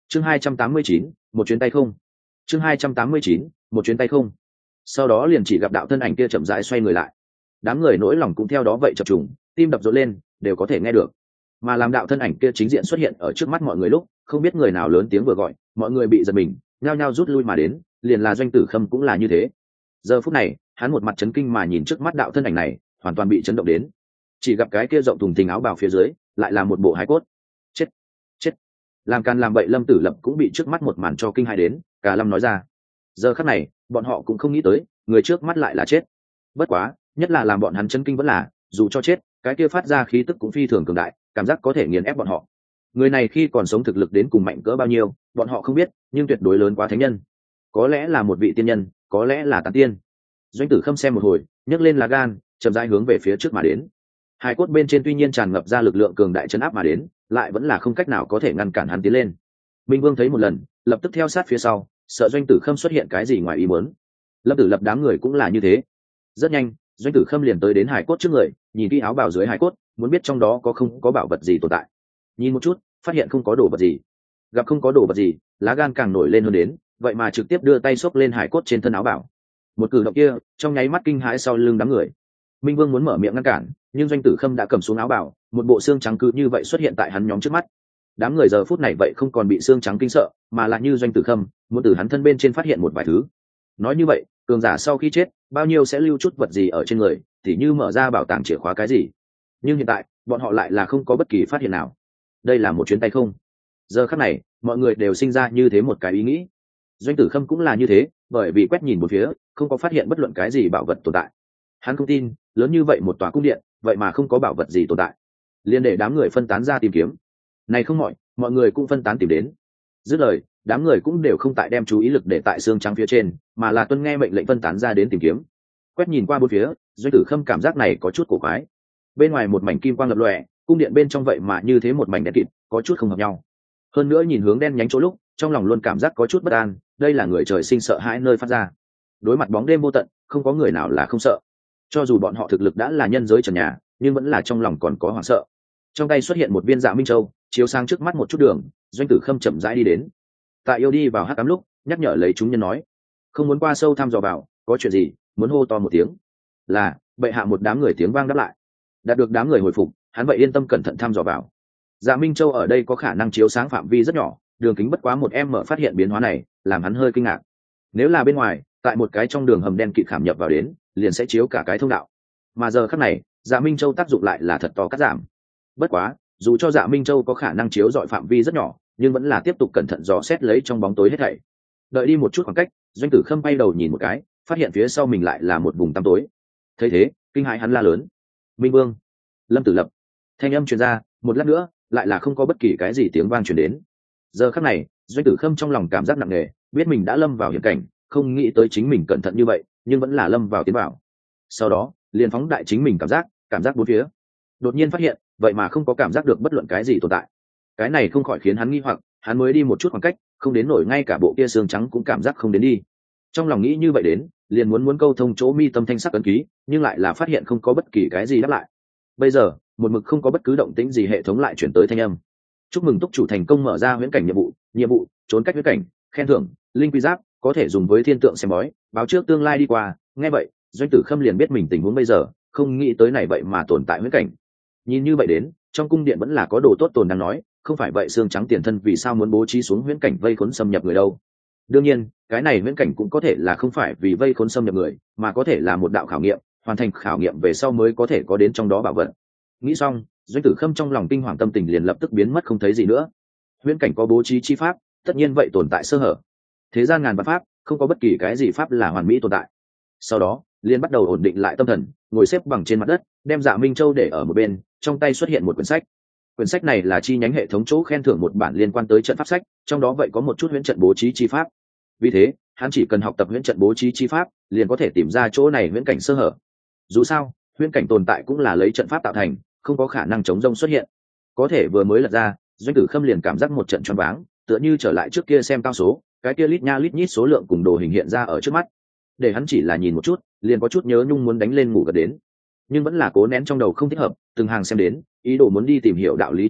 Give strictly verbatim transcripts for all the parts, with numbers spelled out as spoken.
chương hai trăm tám mươi chín, một chuyến tay không. chương hai trăm tám mươi chín, một chuyến tay không. Sau đó liền chỉ gặp đạo thân ảnh kia chậm rãi xoay người lại. Đám người nỗi lòng cũng theo đó vậy chập trùng, tim đập rộn lên, đều có thể nghe được. Mà làm đạo thân ảnh kia chính diện xuất hiện ở trước mắt mọi người lúc, không biết người nào lớn tiếng vừa gọi, mọi người bị giật mình, nhao nhao rút lui mà đến, liền là Doanh Tử Khâm cũng là như thế. Giờ phút này, hắn một mặt chấn kinh mà nhìn trước mắt đạo thân ảnh này, hoàn toàn bị chấn động đến. Chỉ gặp cái kia rộng thùng thình áo bào phía dưới, lại là một bộ hài cốt. Chết, chết. Làm can làm bậy Lâm Tử Lập cũng bị trước mắt một màn cho kinh hãi đến, cả Lâm nói ra. Giờ khắc này, bọn họ cũng không nghĩ tới, người trước mắt lại là chết. Bất quá, nhất là làm bọn hắn chấn kinh vẫn là, dù cho chết, cái kia phát ra khí tức cũng phi thường cường đại, cảm giác có thể nghiền ép bọn họ. Người này khi còn sống thực lực đến cùng mạnh cỡ bao nhiêu, bọn họ không biết, nhưng tuyệt đối lớn quá thánh nhân. Có lẽ là một vị tiên nhân, có lẽ là tán tiên. Doanh Tử Khâm xem một hồi, nhấc lên lá gan, chậm rãi hướng về phía trước mà đến. Hai cốt bên trên tuy nhiên tràn ngập ra lực lượng cường đại chấn áp mà đến, lại vẫn là không cách nào có thể ngăn cản hắn tiến lên. Minh Vương thấy một lần, lập tức theo sát phía sau, sợ Doanh Tử Khâm xuất hiện cái gì ngoài ý muốn. Lâm Tử Lập đám người cũng là như thế. Rất nhanh, Doanh Tử Khâm liền tới đến hải cốt trước người, nhìn kỹ áo bào dưới hải cốt, muốn biết trong đó có không có bảo vật gì tồn tại. Nhìn một chút, phát hiện không có đồ vật gì. Gặp không có đồ vật gì, lá gan càng nổi lên hơn đến, vậy mà trực tiếp đưa tay xốc lên hải cốt trên thân áo bào. Một cử động kia, trong nháy mắt kinh hãi sau lưng đám người. Minh Vương muốn mở miệng ngăn cản, nhưng Doanh Tử Khâm đã cầm xuống áo bào, một bộ xương trắng cứ như vậy xuất hiện tại hắn nhóm trước mắt. Đám người giờ phút này vậy không còn bị xương trắng kinh sợ, mà là như Doanh Tử Khâm muốn từ hắn thân bên trên phát hiện một vài thứ. Nói như vậy, cường giả sau khi chết, bao nhiêu sẽ lưu chút vật gì ở trên người, tỉ như mở ra bảo tàng chìa khóa cái gì. Nhưng hiện tại, bọn họ lại là không có bất kỳ phát hiện nào. Đây là một chuyến tay không. Giờ khắc này, mọi người đều sinh ra như thế một cái ý nghĩ. Doanh Tử Khâm cũng là như thế, bởi vì quét nhìn một phía, không có phát hiện bất luận cái gì bảo vật tồn tại. Hắn không tin, lớn như vậy một tòa cung điện, vậy mà không có bảo vật gì tồn tại. Liên để đám người phân tán ra tìm kiếm. Này không mọi, mọi người cũng phân tán tìm đến. Dứt lời, đám người cũng đều không tại đem chú ý lực để tại xương trắng phía trên, mà là tuân nghe mệnh lệnh phân tán ra đến tìm kiếm. Quét nhìn qua bốn phía, Doanh Tử Khâm cảm giác này có chút cổ quái. Bên ngoài một mảnh kim quang lập lòe, cung điện bên trong vậy mà như thế một mảnh đen kịt, có chút không hợp nhau. Hơn nữa nhìn hướng đen nhánh chỗ lúc, trong lòng luôn cảm giác có chút bất an, đây là người trời sinh sợ hãi nơi phát ra. Đối mặt bóng đêm vô tận, không có người nào là không sợ. Cho dù bọn họ thực lực đã là nhân giới trần nhà, nhưng vẫn là trong lòng còn có hoảng sợ. Trong tay xuất hiện một viên Dạ Minh Châu, chiếu sang trước mắt một chút đường, Doanh Tử Khâm chậm rãi đi đến. Tại yêu đi vào hắc ám lúc, nhắc nhở lấy chúng nhân nói, không muốn qua sâu thăm dò vào, có chuyện gì, muốn hô to một tiếng. Là, bệ hạ một đám người tiếng vang đáp lại. Đạt được đám người hồi phục, hắn vậy yên tâm cẩn thận thăm dò vào. Dạ Minh Châu ở đây có khả năng chiếu sáng phạm vi rất nhỏ, đường kính bất quá một em mở phát hiện biến hóa này, làm hắn hơi kinh ngạc. Nếu là bên ngoài, tại một cái trong đường hầm đen kịt khảm nhập vào đến, liền sẽ chiếu cả cái thông đạo. Mà giờ khắc này, Dạ Minh Châu tác dụng lại là thật to cắt giảm. Bất quá, dù cho Dạ Minh Châu có khả năng chiếu dọi phạm vi rất nhỏ, nhưng vẫn là tiếp tục cẩn thận dò xét lấy trong bóng tối hết thảy. Đợi đi một chút khoảng cách, Doanh Tử Khâm bay đầu nhìn một cái, phát hiện phía sau mình lại là một vùng tăm tối. Thấy thế, kinh hãi hắn la lớn: Minh Vương, Lâm Tử Lập. Thanh âm truyền ra, một lát nữa, lại là không có bất kỳ cái gì tiếng vang truyền đến. Giờ khắc này, Doanh Tử Khâm trong lòng cảm giác nặng nề, biết mình đã lâm vào hiểm cảnh, không nghĩ tới chính mình cẩn thận như vậy, nhưng vẫn là lâm vào tiến vào. Sau đó, liền phóng đại chính mình cảm giác, cảm giác bốn phía. Đột nhiên phát hiện, vậy mà không có cảm giác được bất luận cái gì tồn tại. Cái này không khỏi khiến hắn nghi hoặc, hắn mới đi một chút khoảng cách, không đến nổi ngay cả bộ kia xương trắng cũng cảm giác không đến đi. Trong lòng nghĩ như vậy đến, liền muốn muốn câu thông chỗ mi tâm thanh sắc ấn ký, nhưng lại là phát hiện không có bất kỳ cái gì đáp lại. Bây giờ, một mực không có bất cứ động tĩnh gì, hệ thống lại chuyển tới thanh âm: chúc mừng túc chủ thành công mở ra huyễn cảnh nhiệm vụ, nhiệm vụ trốn cách huyễn cảnh, khen thưởng linh quy giáp, có thể dùng với thiên tượng xem bói, báo trước tương lai đi qua. Nghe vậy, Doanh Tử Khâm liền biết mình tình huống bây giờ, không nghĩ tới này vậy mà tồn tại huyễn cảnh. Nhìn như vậy đến, trong cung điện vẫn là có đồ tốt tồn đang nói, không phải vậy xương trắng tiền thân vì sao muốn bố trí xuống huyễn cảnh vây khốn xâm nhập người đâu. Đương nhiên, cái này huyễn cảnh cũng có thể là không phải vì vây khốn xâm nhập người, mà có thể là một đạo khảo nghiệm, hoàn thành khảo nghiệm về sau mới có thể có đến trong đó bảo vật. Nghĩ xong, Doanh Tử Khâm trong lòng kinh hoàng tâm tình liền lập tức biến mất không thấy gì nữa. Huyễn cảnh có bố trí chi pháp, tất nhiên vậy tồn tại sơ hở. Thế gian ngàn vạn pháp, không có bất kỳ cái gì pháp là hoàn mỹ tồn tại. Sau đó, liền bắt đầu ổn định lại tâm thần, ngồi xếp bằng trên mặt đất, đem Dạ Minh Châu để ở một bên, trong tay xuất hiện một quyển sách. Quyển sách này là chi nhánh hệ thống chỗ khen thưởng một bản liên quan tới trận pháp sách, trong đó vậy có một chút huyễn trận bố trí chi pháp. Vì thế, hắn chỉ cần học tập huyễn trận bố trí chi pháp, liền có thể tìm ra chỗ này huyễn cảnh sơ hở. Dù sao, huyễn cảnh tồn tại cũng là lấy trận pháp tạo thành, không có khả năng chống rông xuất hiện. Có thể vừa mới lật ra, Doanh Tử Khâm liền cảm giác một trận choáng váng, tựa như trở lại trước kia xem cao số, cái kia lít nha lít nhít số lượng cùng đồ hình hiện ra ở trước mắt. Để hắn chỉ là nhìn một chút, liền có chút nhớ nhung muốn đánh lên ngủ gật đến. Nhưng vẫn là cố nén trong đầu không thích hợp, từng hàng xem đến, ý đồ muốn đi tìm hiểu đạo lý trong đó,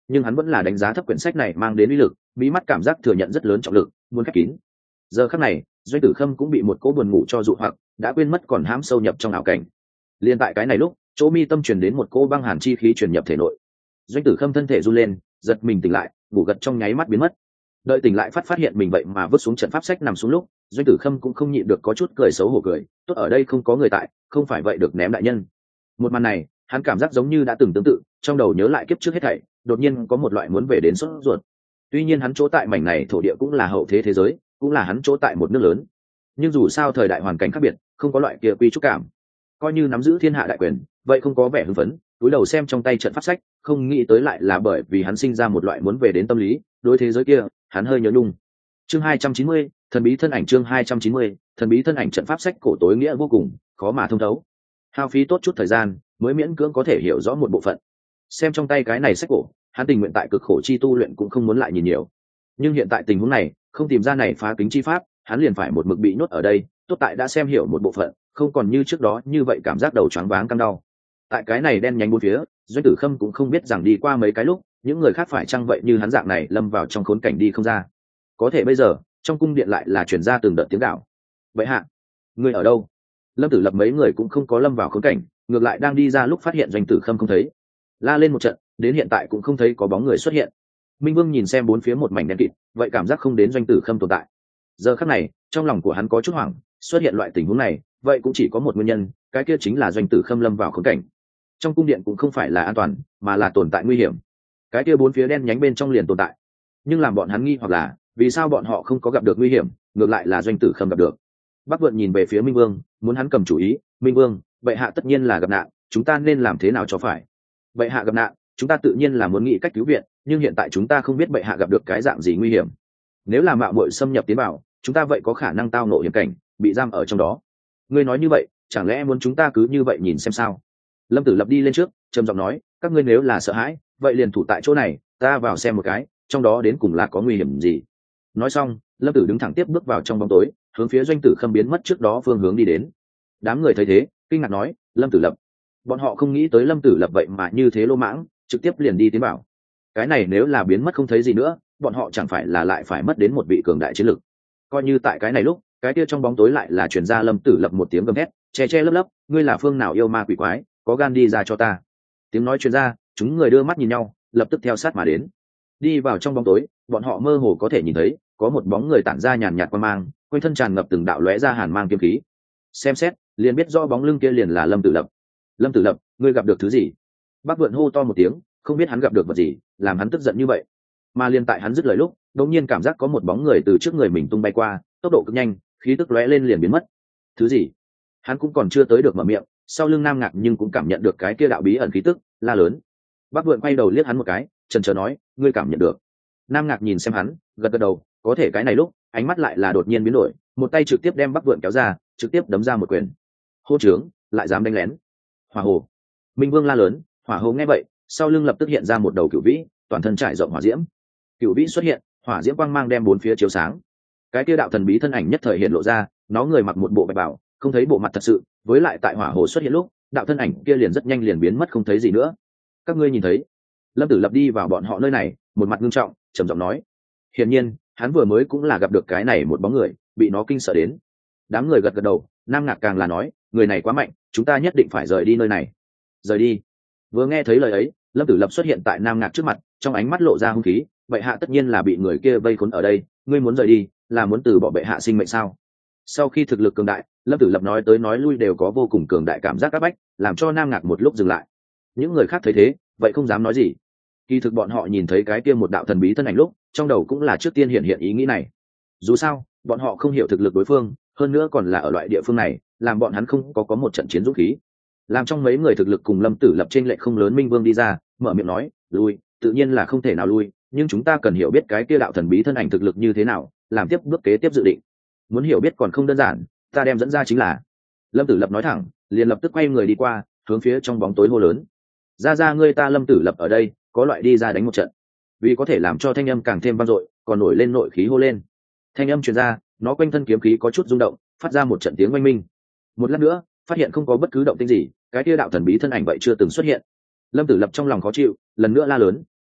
nhưng hắn vẫn là đánh giá thấp quyển sách này mang đến uy lực, bí mắt cảm giác thừa nhận rất lớn trọng lực, muốn khép kín. Giờ khắc này, Doanh Tử Khâm cũng bị một cỗ buồn ngủ cho dụ hoặc, đã quên mất còn hãm sâu nhập trong ảo cảnh. Liên tại cái này lúc, chỗ mi tâm truyền đến một cỗ băng hàn chi khí truyền nhập thể nội. Doanh Tử Khâm thân thể run lên, giật mình tỉnh lại, ngủ gật trong nháy mắt biến mất. Đợi tỉnh lại phát phát hiện mình vậy mà vứt xuống trận pháp sách nằm xuống lúc, Doanh Tử Khâm cũng không nhịn được có chút cười xấu hổ cười, tốt ở đây không có người tại, không phải vậy được ném đại nhân. Một màn này, hắn cảm giác giống như đã từng tương tự, trong đầu nhớ lại kiếp trước hết thảy, đột nhiên có một loại muốn về đến sốt ruột. Tuy nhiên hắn chỗ tại mảnh này thổ địa cũng là hậu thế thế giới, cũng là hắn chỗ tại một nước lớn, nhưng dù sao thời đại hoàn cảnh khác biệt, không có loại kia quy trúc cảm. Coi như nắm giữ thiên hạ đại quyền, vậy không có vẻ hưng phấn, túi đầu xem trong tay trận pháp sách, không nghĩ tới lại là bởi vì hắn sinh ra một loại muốn về đến tâm lý, đối thế giới kia, hắn hơi nhớ nhung. Chương hai trăm chín mươi, thần bí thân ảnh chương hai trăm chín mươi, thần bí thân ảnh trận pháp sách cổ tối nghĩa vô cùng, khó mà thông thấu. Hao phí tốt chút thời gian, mới miễn cưỡng có thể hiểu rõ một bộ phận. Xem trong tay cái này sách cổ, hắn tình nguyện tại cực khổ chi tu luyện cũng không muốn lại nhìn nhiều. Nhưng hiện tại tình huống này, không tìm ra này phá kính chi pháp, hắn liền phải một mực bị nhốt ở đây, tốt tại đã xem hiểu một bộ phận, không còn như trước đó như vậy cảm giác đầu choáng váng căng đau. Tại cái này đen nhánh bốn phía, Doanh Tử Khâm cũng không biết rằng đi qua mấy cái lúc, những người khác phải chăng vậy như hắn dạng này lâm vào trong khốn cảnh đi không ra. Có thể bây giờ, trong cung điện lại là truyền ra từng đợt tiếng gào. Vậy hạ, người ở đâu? Lâm Tử Lập mấy người cũng không có lâm vào khốn cảnh, ngược lại đang đi ra lúc phát hiện Doanh Tử Khâm không thấy, la lên một trận, đến hiện tại cũng không thấy có bóng người xuất hiện. Minh Vương nhìn xem bốn phía một mảnh đen kịt, vậy cảm giác không đến Doanh Tử Khâm tồn tại. Giờ khắc này, trong lòng của hắn có chút hoảng, xuất hiện loại tình huống này, vậy cũng chỉ có một nguyên nhân, cái kia chính là Doanh Tử Khâm lâm vào khốn cảnh. Trong cung điện cũng không phải là an toàn, mà là tồn tại nguy hiểm. Cái kia bốn phía đen nhánh bên trong liền tồn tại. Nhưng làm bọn hắn nghi hoặc là, vì sao bọn họ không có gặp được nguy hiểm, ngược lại là Doanh Tử Khâm gặp được. Bắc Vượn nhìn về phía Minh Vương, muốn hắn cầm chủ ý. Minh Vương, bệ hạ tất nhiên là gặp nạn, chúng ta nên làm thế nào cho phải? Bệ hạ gặp nạn, chúng ta tự nhiên là muốn nghĩ cách cứu viện, nhưng hiện tại chúng ta không biết bệ hạ gặp được cái dạng gì nguy hiểm. Nếu là mạo muội xâm nhập tiến vào, chúng ta vậy có khả năng tao ngộ hiểm cảnh, bị giam ở trong đó. Ngươi nói như vậy, chẳng lẽ muốn chúng ta cứ như vậy nhìn xem sao? Lâm Tử Lập đi lên trước, trầm giọng nói, các ngươi nếu là sợ hãi, vậy liền thủ tại chỗ này, ta vào xem một cái, trong đó đến cùng là có nguy hiểm gì. Nói xong, Lâm Tử đứng thẳng tiếp bước vào trong bóng tối, hướng phía Doanh Tử Khâm biến mất trước đó phương hướng đi đến. Đám người thấy thế, kinh ngạc nói, Lâm Tử Lập. Bọn họ không nghĩ tới Lâm Tử Lập vậy mà như thế lô mãng, trực tiếp liền đi tiến bảo. Cái này nếu là biến mất không thấy gì nữa, bọn họ chẳng phải là lại phải mất đến một vị cường đại chiến lực. Coi như tại cái này lúc, cái kia trong bóng tối lại là truyền ra Lâm Tử Lập một tiếng gầm hét, che che lấp lấp, ngươi là phương nào yêu ma quỷ quái, có gan đi ra cho ta. Tiếng nói truyền ra, chúng người đưa mắt nhìn nhau, lập tức theo sát mà đến. Đi vào trong bóng tối, bọn họ mơ hồ có thể nhìn thấy, có một bóng người tản ra nhàn nhạt quang mang, quanh thân tràn ngập từng đạo lóe ra hàn mang kiếm khí. Xem xét, liền biết rõ bóng lưng kia liền là Lâm Tử Lập. Lâm Tử Lập, ngươi gặp được thứ gì? Bắc Vượn hô to một tiếng, không biết hắn gặp được vật gì, làm hắn tức giận như vậy. Mà liền tại hắn dứt lời lúc, đột nhiên cảm giác có một bóng người từ trước người mình tung bay qua, tốc độ cực nhanh, khí tức lóe lên liền biến mất. Thứ gì? Hắn cũng còn chưa tới được mở miệng, sau lưng Nam Ngạc nhưng cũng cảm nhận được cái kia đạo bí ẩn khí tức, la lớn. Bắc Vượn quay đầu liếc hắn một cái, chần chờ nói, ngươi cảm nhận được? Nam Ngạc nhìn xem hắn, gật gật đầu, có thể cái này lúc, ánh mắt lại là đột nhiên biến đổi, một tay trực tiếp đem Bắc Vượn kéo ra, trực tiếp đấm ra một quyền. Hô trướng, lại dám đánh lén. Hỏa hồ. Minh Vương la lớn, hỏa hồ nghe vậy, sau lưng lập tức hiện ra một đầu cửu vĩ, toàn thân trải rộng hỏa diễm. Cửu vĩ xuất hiện, hỏa diễm quang mang đem bốn phía chiếu sáng. Cái kia đạo thần bí thân ảnh nhất thời hiện lộ ra, nó người mặc một bộ bạch bào, không thấy bộ mặt thật sự, với lại tại hỏa hồ xuất hiện lúc, đạo thân ảnh kia liền rất nhanh liền biến mất không thấy gì nữa. Các ngươi nhìn thấy? Lâm Tử Lập đi vào bọn họ nơi này, một mặt nghiêm trọng, trầm giọng nói. Hiển nhiên, hắn vừa mới cũng là gặp được cái này một bóng người, bị nó kinh sợ đến. Đám người gật gật đầu, Nam Ngạc càng là nói, người này quá mạnh, chúng ta nhất định phải rời đi nơi này. Rời đi? Vừa nghe thấy lời ấy, Lâm Tử Lập xuất hiện tại Nam Ngạc trước mặt, trong ánh mắt lộ ra hung khí, bệ hạ tất nhiên là bị người kia vây khốn ở đây, ngươi muốn rời đi, là muốn từ bỏ bệ hạ sinh mệnh sao? Sau khi thực lực cường đại, Lâm Tử Lập nói tới nói lui đều có vô cùng cường đại cảm giác áp bách, làm cho Nam Ngạc một lúc dừng lại. Những người khác thấy thế, vậy không dám nói gì. Kỳ thực bọn họ nhìn thấy cái kia một đạo thần bí thân ảnh lúc, trong đầu cũng là trước tiên hiện hiện ý nghĩ này. Dù sao, bọn họ không hiểu thực lực đối phương, hơn nữa còn là ở loại địa phương này, làm bọn hắn không có có một trận chiến dũng khí. Làm trong mấy người thực lực cùng Lâm Tử Lập trên lệch không lớn, Minh Vương đi ra, mở miệng nói, lui, tự nhiên là không thể nào lui, nhưng chúng ta cần hiểu biết cái kia đạo thần bí thân ảnh thực lực như thế nào, làm tiếp bước kế tiếp dự định. Muốn hiểu biết còn không đơn giản, ta đem dẫn ra chính là. Lâm Tử Lập nói thẳng, liền lập tức quay người đi qua, hướng phía trong bóng tối hô lớn, ra ra ngươi ta Lâm Tử Lập ở đây, có loại đi ra đánh một trận. Vì có thể làm cho thanh âm càng thêm vang dội, còn nổi lên nội khí hô lên. Thanh âm truyền ra, nó quanh thân kiếm khí có chút rung động, phát ra một trận tiếng oanh minh. Một lát nữa, phát hiện không có bất cứ động tĩnh gì, cái kia đạo thần bí thân ảnh vậy chưa từng xuất hiện. Lâm Tử Lập trong lòng khó chịu, lần nữa la lớn,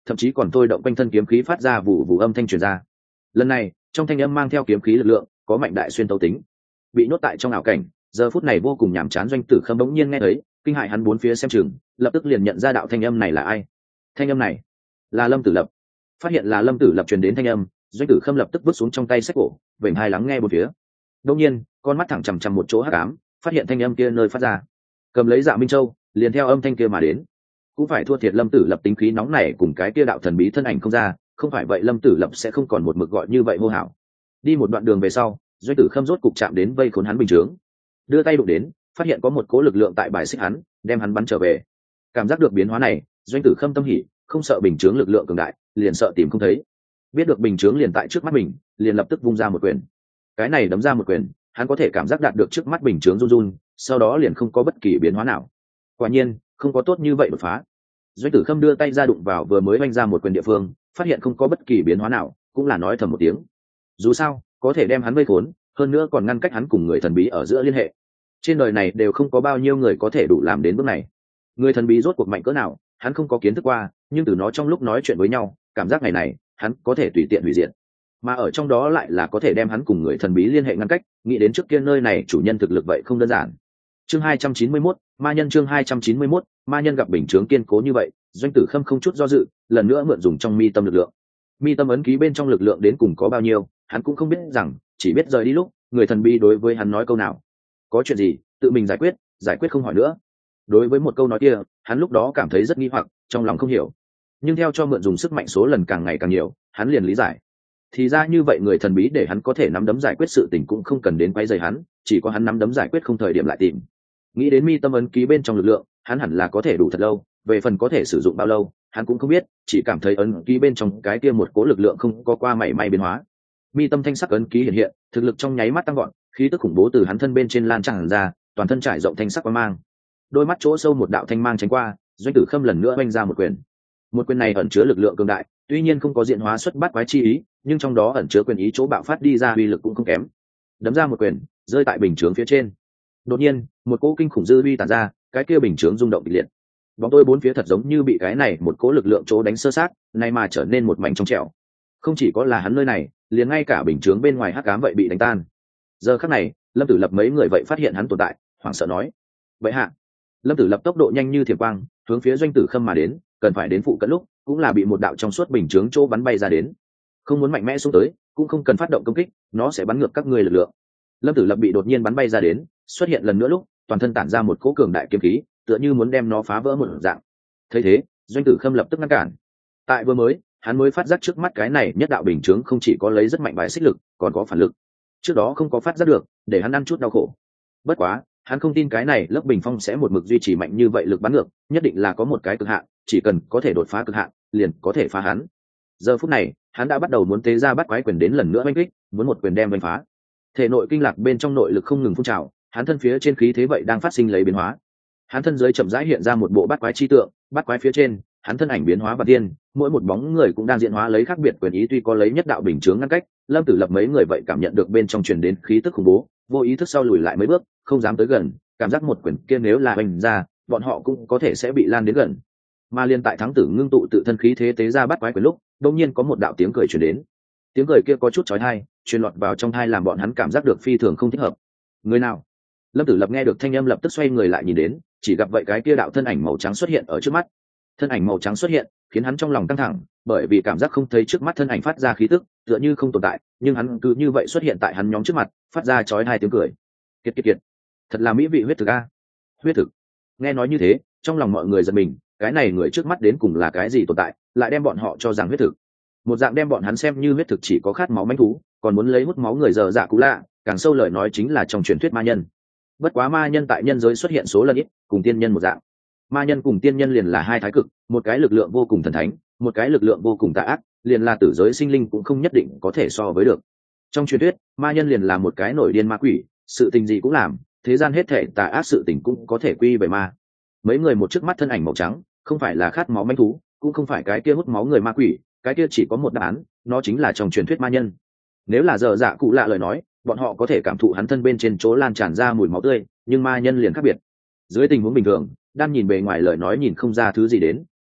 thậm chí còn thôi động quanh thân kiếm khí phát ra vụ vụ âm thanh truyền ra. Lần này trong thanh âm mang theo kiếm khí lực lượng có mạnh đại xuyên tấu tính. Bị nhốt tại trong ảo cảnh, giờ phút này vô cùng nhàm chán Doanh Tử Khâm bỗng nhiên nghe thấy, kinh hại hắn bốn phía xem chừng, lập tức liền nhận ra đạo thanh âm này là ai. Thanh âm này là Lâm Tử Lập. Phát hiện là Lâm Tử Lập truyền đến thanh âm, Doanh Tử Khâm lập tức vứt xuống trong tay sách cổ, vểnh hai lắng nghe bốn phía. Đột nhiên con mắt thẳng chằm chằm một chỗ hắc ám, phát hiện thanh âm kia nơi phát ra, cầm lấy Dạ Minh Châu liền theo âm thanh kia mà đến. Cũng phải thua thiệt Lâm Tử Lập tính khí nóng này cùng cái kia đạo thần bí thân ảnh không ra, không phải vậy Lâm Tử Lập sẽ không còn một mực gọi như vậy hô hào. Đi một đoạn đường về sau, Doanh Tử Khâm rốt cục chạm đến vây khốn hắn bình chướng, đưa tay đụng đến, phát hiện có một cỗ lực lượng tại bài xích hắn, đem hắn bắn trở về. Cảm giác được biến hóa này, Doanh Tử Khâm tâm hỉ, không sợ bình chướng lực lượng cường đại, liền sợ tìm không thấy. Biết được bình chướng liền tại trước mắt mình, liền lập tức vung ra một quyền. Cái này đấm ra một quyền, hắn có thể cảm giác đạt được trước mắt bình chướng run run, sau đó liền không có bất kỳ biến hóa nào. Quả nhiên không có tốt như vậy đột phá. Doanh Tử Khâm đưa tay ra đụng vào vừa mới oanh ra một quyền địa phương, phát hiện không có bất kỳ biến hóa nào, cũng là nói thầm một tiếng. Dù sao có thể đem hắn vây khốn, hơn nữa còn ngăn cách hắn cùng người thần bí ở giữa liên hệ. Trên đời này đều không có bao nhiêu người có thể đủ làm đến bước này. Người thần bí rốt cuộc mạnh cỡ nào, hắn không có kiến thức qua, nhưng từ nó trong lúc nói chuyện với nhau, cảm giác ngày này hắn có thể tùy tiện hủy diệt. Mà ở trong đó lại là có thể đem hắn cùng người thần bí liên hệ ngăn cách, nghĩ đến trước kia nơi này chủ nhân thực lực vậy không đơn giản. Chương hai trăm chín mươi mốt, ma nhân chương hai trăm chín mươi mốt, ma nhân gặp bình chướng kiên cố như vậy, Doanh Tử Khâm không chút do dự, lần nữa mượn dùng trong mi tâm lực lượng. Mi tâm ấn ký bên trong lực lượng đến cùng có bao nhiêu, hắn cũng không biết rằng, chỉ biết rời đi lúc, người thần bí đối với hắn nói câu nào. Có chuyện gì, tự mình giải quyết, giải quyết không hỏi nữa. Đối với một câu nói kia, hắn lúc đó cảm thấy rất nghi hoặc, trong lòng không hiểu. Nhưng theo cho mượn dùng sức mạnh số lần càng ngày càng nhiều, hắn liền lý giải. Thì ra như vậy người thần bí để hắn có thể nắm đấm giải quyết sự tình cũng không cần đến quay rầy hắn, chỉ có hắn nắm đấm giải quyết không thời điểm lại tìm. Nghĩ đến mi tâm ấn ký bên trong lực lượng, hắn hẳn là có thể đủ thật lâu, về phần có thể sử dụng bao lâu, hắn cũng không biết, chỉ cảm thấy ấn ký bên trong cái kia một cố lực lượng không có qua mảy may biến hóa. Mi tâm thanh sắc ấn ký hiện hiện, thực lực trong nháy mắt tăng gọn, khí tức khủng bố từ hắn thân bên trên lan tràn ra, toàn thân trải rộng thanh sắc quang mang. Đôi mắt chỗ sâu một đạo thanh mang tránh qua, Doanh Tử Khâm lần nữa oanh ra một quyền. Một quyền này ẩn chứa lực lượng cường đại, tuy nhiên không có diện hóa xuất bát quái chi ý, nhưng trong đó ẩn chứa quyền ý chỗ bạo phát đi ra uy lực cũng không kém. Đấm ra một quyền, rơi tại bình chướng phía trên. Đột nhiên, một cỗ kinh khủng dư uy tản ra, cái kia bình chướng rung động kịch liệt. Bóng tôi bốn phía thật giống như bị cái này một cỗ lực lượng chỗ đánh sơ sát, nay mà trở nên một mảnh trong trẻo. Không chỉ có là hắn nơi này, liền ngay cả bình chướng bên ngoài hắc ám vậy bị đánh tan. Giờ khắc này, Lâm Tử Lập mấy người vậy phát hiện hắn tồn tại, hoảng sợ nói: "Vậy hạ." Lâm Tử Lập tốc độ nhanh như thiểm quang, hướng phía Doanh Tử Khâm mà đến, cần phải đến phụ cận lúc, cũng là bị một đạo trong suốt bình chướng chỗ bắn bay ra đến. Không muốn mạnh mẽ xuống tới, cũng không cần phát động công kích, nó sẽ bắn ngược các ngươi lực lượng. Lâm Tử Lập bị đột nhiên bắn bay ra đến, xuất hiện lần nữa lúc, toàn thân tản ra một cỗ cường đại kiếm khí, tựa như muốn đem nó phá vỡ một dạng. Thấy thế, Doanh Tử Khâm lập tức ngăn cản. Tại vừa mới, hắn mới phát giác trước mắt cái này nhất đạo bình chướng không chỉ có lấy rất mạnh bài xích lực, còn có phản lực. Trước đó không có phát giác được, để hắn ăn chút đau khổ. Bất quá, hắn không tin cái này lớp bình phong sẽ một mực duy trì mạnh như vậy lực bắn ngược, nhất định là có một cái cực hạn, chỉ cần có thể đột phá cực hạn, liền có thể phá hắn. Giờ phút này, hắn đã bắt đầu muốn tế ra bắt quái quyền đến lần nữa oanh kích, muốn một quyền đem oanh phá. Thể nội kinh lạc bên trong nội lực không ngừng phun trào, hắn thân phía trên khí thế vậy đang phát sinh lấy biến hóa. Hắn thân dưới chậm rãi hiện ra một bộ bát quái chi tượng, bát quái phía trên, hắn thân ảnh biến hóa và tiên, mỗi một bóng người cũng đang diễn hóa lấy khác biệt quyền ý, tuy có lấy nhất đạo bình chướng ngăn cách, Lâm Tử Lập mấy người vậy cảm nhận được bên trong truyền đến khí tức khủng bố, vô ý thức sau lùi lại mấy bước, không dám tới gần, cảm giác một quyền kia nếu là hoành ra, bọn họ cũng có thể sẽ bị lan đến gần. Mà liên tại thắng tử ngưng tụ tự thân khí thế tế ra bắt quái quyền lúc, đột nhiên có một đạo tiếng cười truyền đến. Tiếng cười kia có chút chói tai, truyền lọt vào trong tai làm bọn hắn cảm giác được phi thường không thích hợp. Người nào? Lâm Tử Lập nghe được thanh âm lập tức xoay người lại nhìn đến, chỉ gặp vậy cái kia đạo thân ảnh màu trắng xuất hiện ở trước mắt. Thân ảnh màu trắng xuất hiện, khiến hắn trong lòng căng thẳng, bởi vì cảm giác không thấy trước mắt thân ảnh phát ra khí tức, tựa như không tồn tại, nhưng hắn cứ như vậy xuất hiện tại hắn nhóm trước mặt, phát ra chói tai tiếng cười. Kiệt kiệt kiệt, thật là mỹ vị huyết thực a. Huyết thực. Nghe nói như thế, trong lòng mọi người giật mình, cái này người trước mắt đến cùng là cái gì tồn tại, lại đem bọn họ cho rằng huyết thực. Một dạng đem bọn hắn xem như huyết thực chỉ có khát máu manh thú, còn muốn lấy hút máu người dở dạ cũ lạ, càng sâu lời nói chính là trong truyền thuyết ma nhân. Bất quá ma nhân tại nhân giới xuất hiện số lần ít, cùng tiên nhân một dạng. Ma nhân cùng tiên nhân liền là hai thái cực, một cái lực lượng vô cùng thần thánh, một cái lực lượng vô cùng tà ác, liền là tử giới sinh linh cũng không nhất định có thể so với được. Trong truyền thuyết, ma nhân liền là một cái nổi điên ma quỷ, sự tình gì cũng làm, thế gian hết thể tà ác sự tình cũng có thể quy về ma. Mấy người một trước mắt thân ảnh màu trắng, không phải là khát máu manh thú, cũng không phải cái kia hút máu người ma quỷ, cái kia chỉ có một đáp án, nó chính là trong truyền thuyết ma nhân. Nếu là dở dạ cụ lạ lời nói, bọn họ có thể cảm thụ hắn thân bên trên chỗ lan tràn ra mùi máu tươi, nhưng ma nhân liền khác biệt. Dưới tình huống bình thường, đang nhìn bề ngoài lời nói nhìn không ra thứ gì đến,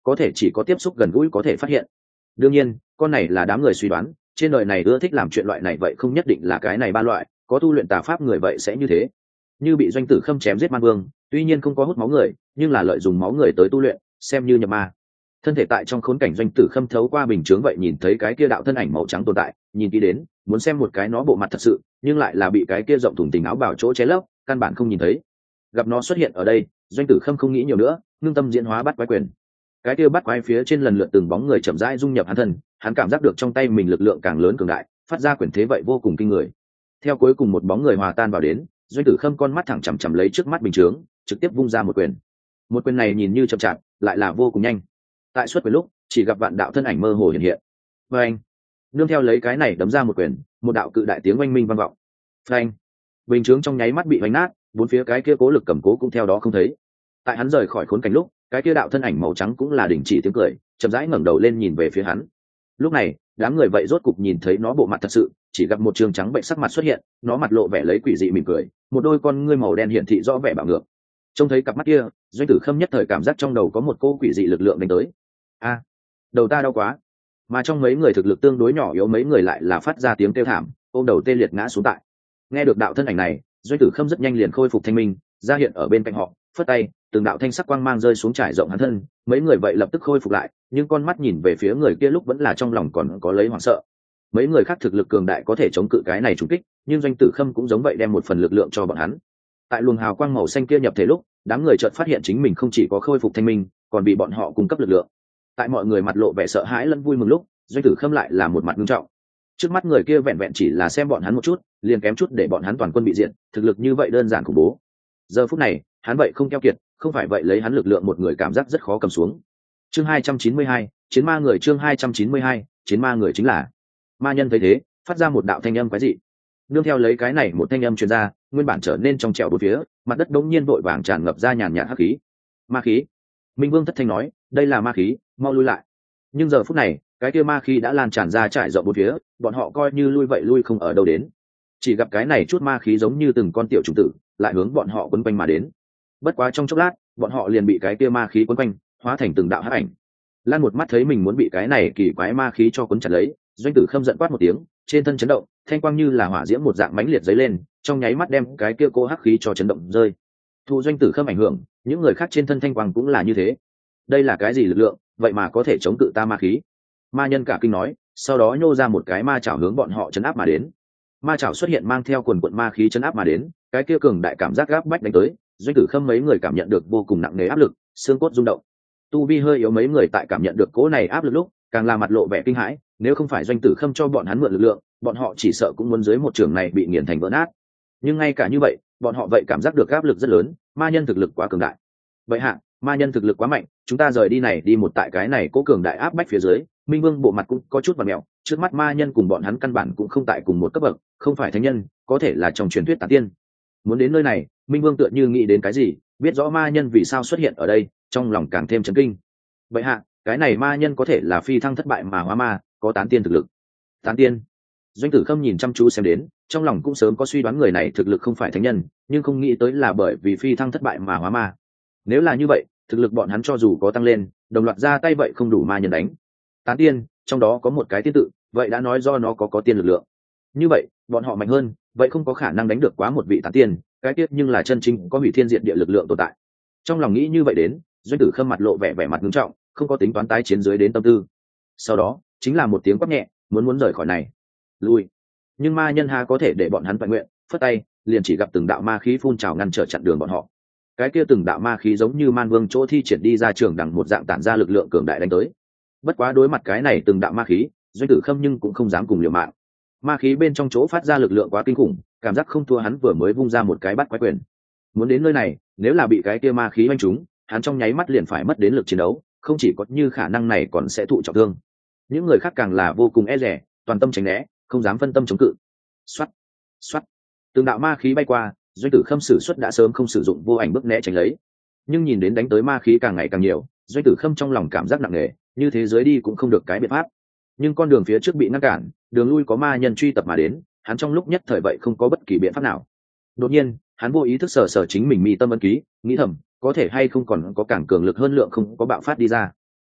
có thể chỉ có tiếp xúc gần gũi có thể phát hiện. Đương nhiên con này là đám người suy đoán, trên đời này ưa thích làm chuyện loại này vậy không nhất định là cái này ba loại, có tu luyện tà pháp người vậy sẽ như thế. Như bị Doanh Tử Khâm chém giết man vương, tuy nhiên không có hút máu người, nhưng là lợi dụng máu người tới tu luyện, xem như nhập ma. Thân thể tại trong khốn cảnh Doanh Tử Khâm thấu qua bình chướng vậy nhìn thấy cái kia đạo thân ảnh màu trắng tồn tại, nhìn kỹ đến muốn xem một cái nó bộ mặt thật sự, nhưng lại là bị cái kia rộng thùng tình áo bào chỗ che lấp, căn bản không nhìn thấy. Gặp nó xuất hiện ở đây, Doanh Tử Khâm không nghĩ nhiều nữa, ngưng tâm diễn hóa bắt quái quyền. Cái kia bắt quái phía trên lần lượt từng bóng người chậm rãi dung nhập hắn thân, hắn cảm giác được trong tay mình lực lượng càng lớn cường đại, phát ra quyền thế vậy vô cùng kinh người. Theo cuối cùng một bóng người hòa tan vào đến, Doanh Tử Khâm con mắt thẳng chằm chằm lấy trước mắt bình chướng, trực tiếp vung ra một quyền. Một quyền này nhìn như chậm chạp, lại là vô cùng nhanh. Tại suốt quyền lúc, chỉ gặp vạn đạo thân ảnh mơ hồ hiện hiện. Phanh! Nương theo lấy cái này đấm ra một quyền, một đạo cự đại tiếng oanh minh vang vọng. Phanh! Bình chướng trong nháy mắt bị vánh nát, bốn phía cái kia cố lực cầm cố cũng theo đó không thấy. Tại hắn rời khỏi khốn cảnh lúc, cái kia đạo thân ảnh màu trắng cũng là đình chỉ tiếng cười, chậm rãi ngẩng đầu lên nhìn về phía hắn. Lúc này, đám người vậy rốt cục nhìn thấy nó bộ mặt thật sự, chỉ gặp một trường trắng bệnh sắc mặt xuất hiện, nó mặt lộ vẻ lấy quỷ dị mỉm cười, một đôi con ngươi màu đen hiển thị rõ vẻ bạo ngược. Trông thấy cặp mắt kia, Doanh Tử Khâm nhất thời cảm giác trong đầu có một cô quỷ dị lực lượng đánh tới. A, đầu ta đau quá. Mà trong mấy người thực lực tương đối nhỏ yếu mấy người lại là phát ra tiếng kêu thảm, ôm đầu tê liệt ngã xuống tại. Nghe được đạo thân ảnh này, Doanh Tử Khâm rất nhanh liền khôi phục thanh minh, ra hiện ở bên cạnh họ, phất tay, từng đạo thanh sắc quang mang rơi xuống trải rộng hắn thân, mấy người vậy lập tức khôi phục lại, nhưng con mắt nhìn về phía người kia lúc vẫn là trong lòng còn có lấy hoảng sợ. Mấy người khác thực lực cường đại có thể chống cự cái này trùng kích, nhưng Doanh Tử Khâm cũng giống vậy đem một phần lực lượng cho bọn hắn. Tại luồng hào quang màu xanh kia nhập thể lúc, đám người chợt phát hiện chính mình không chỉ có khôi phục thanh minh, còn bị bọn họ cung cấp lực lượng. Tại mọi người mặt lộ vẻ sợ hãi lẫn vui mừng lúc, Doanh Tử Khâm lại là một mặt nghiêm trọng. Trước mắt người kia vẹn vẹn chỉ là xem bọn hắn một chút, liền kém chút để bọn hắn toàn quân bị diệt, thực lực như vậy đơn giản khủng bố. Giờ phút này, hắn vậy không keo kiệt, không phải vậy lấy hắn lực lượng một người cảm giác rất khó cầm xuống. Chương hai trăm chín mươi hai, chiến ma người chương hai trăm chín mươi hai, chiến ma người chính là. Ma nhân thấy thế, phát ra một đạo thanh âm quái dị. Nương theo lấy cái này một thanh âm truyền ra, nguyên bản trở nên trong trẻo bốn phía, mặt đất đống nhiên vội vàng tràn ngập ra nhàn nhạt hắc khí. Ma khí. Minh Vương thất thanh nói, đây là ma khí, mau lui lại. Nhưng giờ phút này, cái kia ma khí đã lan tràn ra trải rộng bốn phía, bọn họ coi như lui vậy lui không ở đâu đến. Chỉ gặp cái này chút ma khí giống như từng con tiểu trùng tử, lại hướng bọn họ quấn quanh mà đến. Bất quá trong chốc lát, bọn họ liền bị cái kia ma khí quấn quanh, hóa thành từng đạo hắc ảnh. Lan một mắt thấy mình muốn bị cái này kỳ quái ma khí cho quấn chặt lấy, Doanh Tử Khâm giận quát một tiếng, trên thân chấn động, thanh quang như là hỏa diễm một dạng mãnh liệt dấy lên, trong nháy mắt đem cái kia cô hắc khí cho chấn động rơi. Thu Doanh Tử Khâm ảnh hưởng, những người khác trên thân thanh quang cũng là như thế. Đây là cái gì lực lượng, vậy mà có thể chống cự ta ma khí? Ma nhân cả kinh nói, sau đó nhô ra một cái ma chảo hướng bọn họ chấn áp mà đến. Ma chảo xuất hiện mang theo quần quận ma khí chấn áp mà đến, cái kia cường đại cảm giác gáp bách đánh tới, Doanh Tử Khâm mấy người cảm nhận được vô cùng nặng nề áp lực, xương cốt rung động. Tu vi hơi yếu mấy người tại cảm nhận được cỗ này áp lực lúc, càng là mặt lộ vẻ kinh hãi, nếu không phải Doanh Tử Khâm cho bọn hắn mượn lực lượng, bọn họ chỉ sợ cũng muốn dưới một trường này bị nghiền thành vỡ nát. Nhưng ngay cả như vậy, bọn họ vậy cảm giác được áp lực rất lớn, ma nhân thực lực quá cường đại. Vậy hạ, ma nhân thực lực quá mạnh, chúng ta rời đi này đi một tại cái này cố cường đại áp bách phía dưới. Minh Vương bộ mặt cũng có chút vặn mèo, trước mắt ma nhân cùng bọn hắn căn bản cũng không tại cùng một cấp bậc, không phải thánh nhân, có thể là trong truyền thuyết tà tiên. Muốn đến nơi này, Minh Vương tựa như nghĩ đến cái gì, biết rõ ma nhân vì sao xuất hiện ở đây, trong lòng càng thêm chấn kinh. Vậy hạ, cái này ma nhân có thể là phi thăng thất bại mà hóa ma, có tán tiên thực lực. Tán tiên? Doanh Tử Khâm nhìn chăm chú xem đến, trong lòng cũng sớm có suy đoán người này thực lực không phải thánh nhân, nhưng không nghĩ tới là bởi vì phi thăng thất bại mà hóa ma. Nếu là như vậy, thực lực bọn hắn cho dù có tăng lên, đồng loạt ra tay vậy không đủ ma nhân đánh. Tán tiên, trong đó có một cái tiên tự, vậy đã nói do nó có có tiên lực lượng. Như vậy, bọn họ mạnh hơn, vậy không có khả năng đánh được quá một vị tán tiên, cái tiết nhưng là chân chính có hủy thiên diện địa lực lượng tồn tại. Trong lòng nghĩ như vậy đến, Doanh Tử Khâm mặt lộ vẻ vẻ mặt nghiêm trọng, không có tính toán tái chiến dưới đến tâm tư. Sau đó, chính là một tiếng quát nhẹ, muốn muốn rời khỏi này. Lui. Nhưng ma nhân ha có thể để bọn hắn toàn nguyện, phất tay, liền chỉ gặp từng đạo ma khí phun trào ngăn trở chặn đường bọn họ. Cái kia từng đạo ma khí giống như man vương chỗ thi triển đi ra trường đằng một dạng tản ra lực lượng cường đại đánh tới. Bất quá đối mặt cái này từng đạo ma khí, Doanh Tử Khâm nhưng cũng không dám cùng liều mạng. Ma khí bên trong chỗ phát ra lực lượng quá kinh khủng, cảm giác không thua hắn vừa mới vung ra một cái bắt quái quyền. Muốn đến nơi này, nếu là bị cái kia ma khí oanh trúng, hắn trong nháy mắt liền phải mất đến lực chiến đấu, không chỉ có như khả năng này còn sẽ thụ trọng thương. Những người khác càng là vô cùng e dè, toàn tâm tránh né, không dám phân tâm chống cự. Xoát, xoát, từng đạo ma khí bay qua, Doanh Tử Khâm sử xuất đã sớm không sử dụng vô ảnh bước né tránh lấy. Nhưng nhìn đến đánh tới ma khí càng ngày càng nhiều, Doanh Tử Khâm trong lòng cảm giác nặng nề, như thế giới đi cũng không được cái biện pháp. Nhưng con đường phía trước bị ngăn cản, đường lui có ma nhân truy tập mà đến, hắn trong lúc nhất thời vậy không có bất kỳ biện pháp nào. Đột nhiên, hắn vô ý thức sờ sờ chính mình mi tâm ấn ký, nghĩ thầm, có thể hay không còn có càng cường lực hơn lượng không có bạo phát đi ra.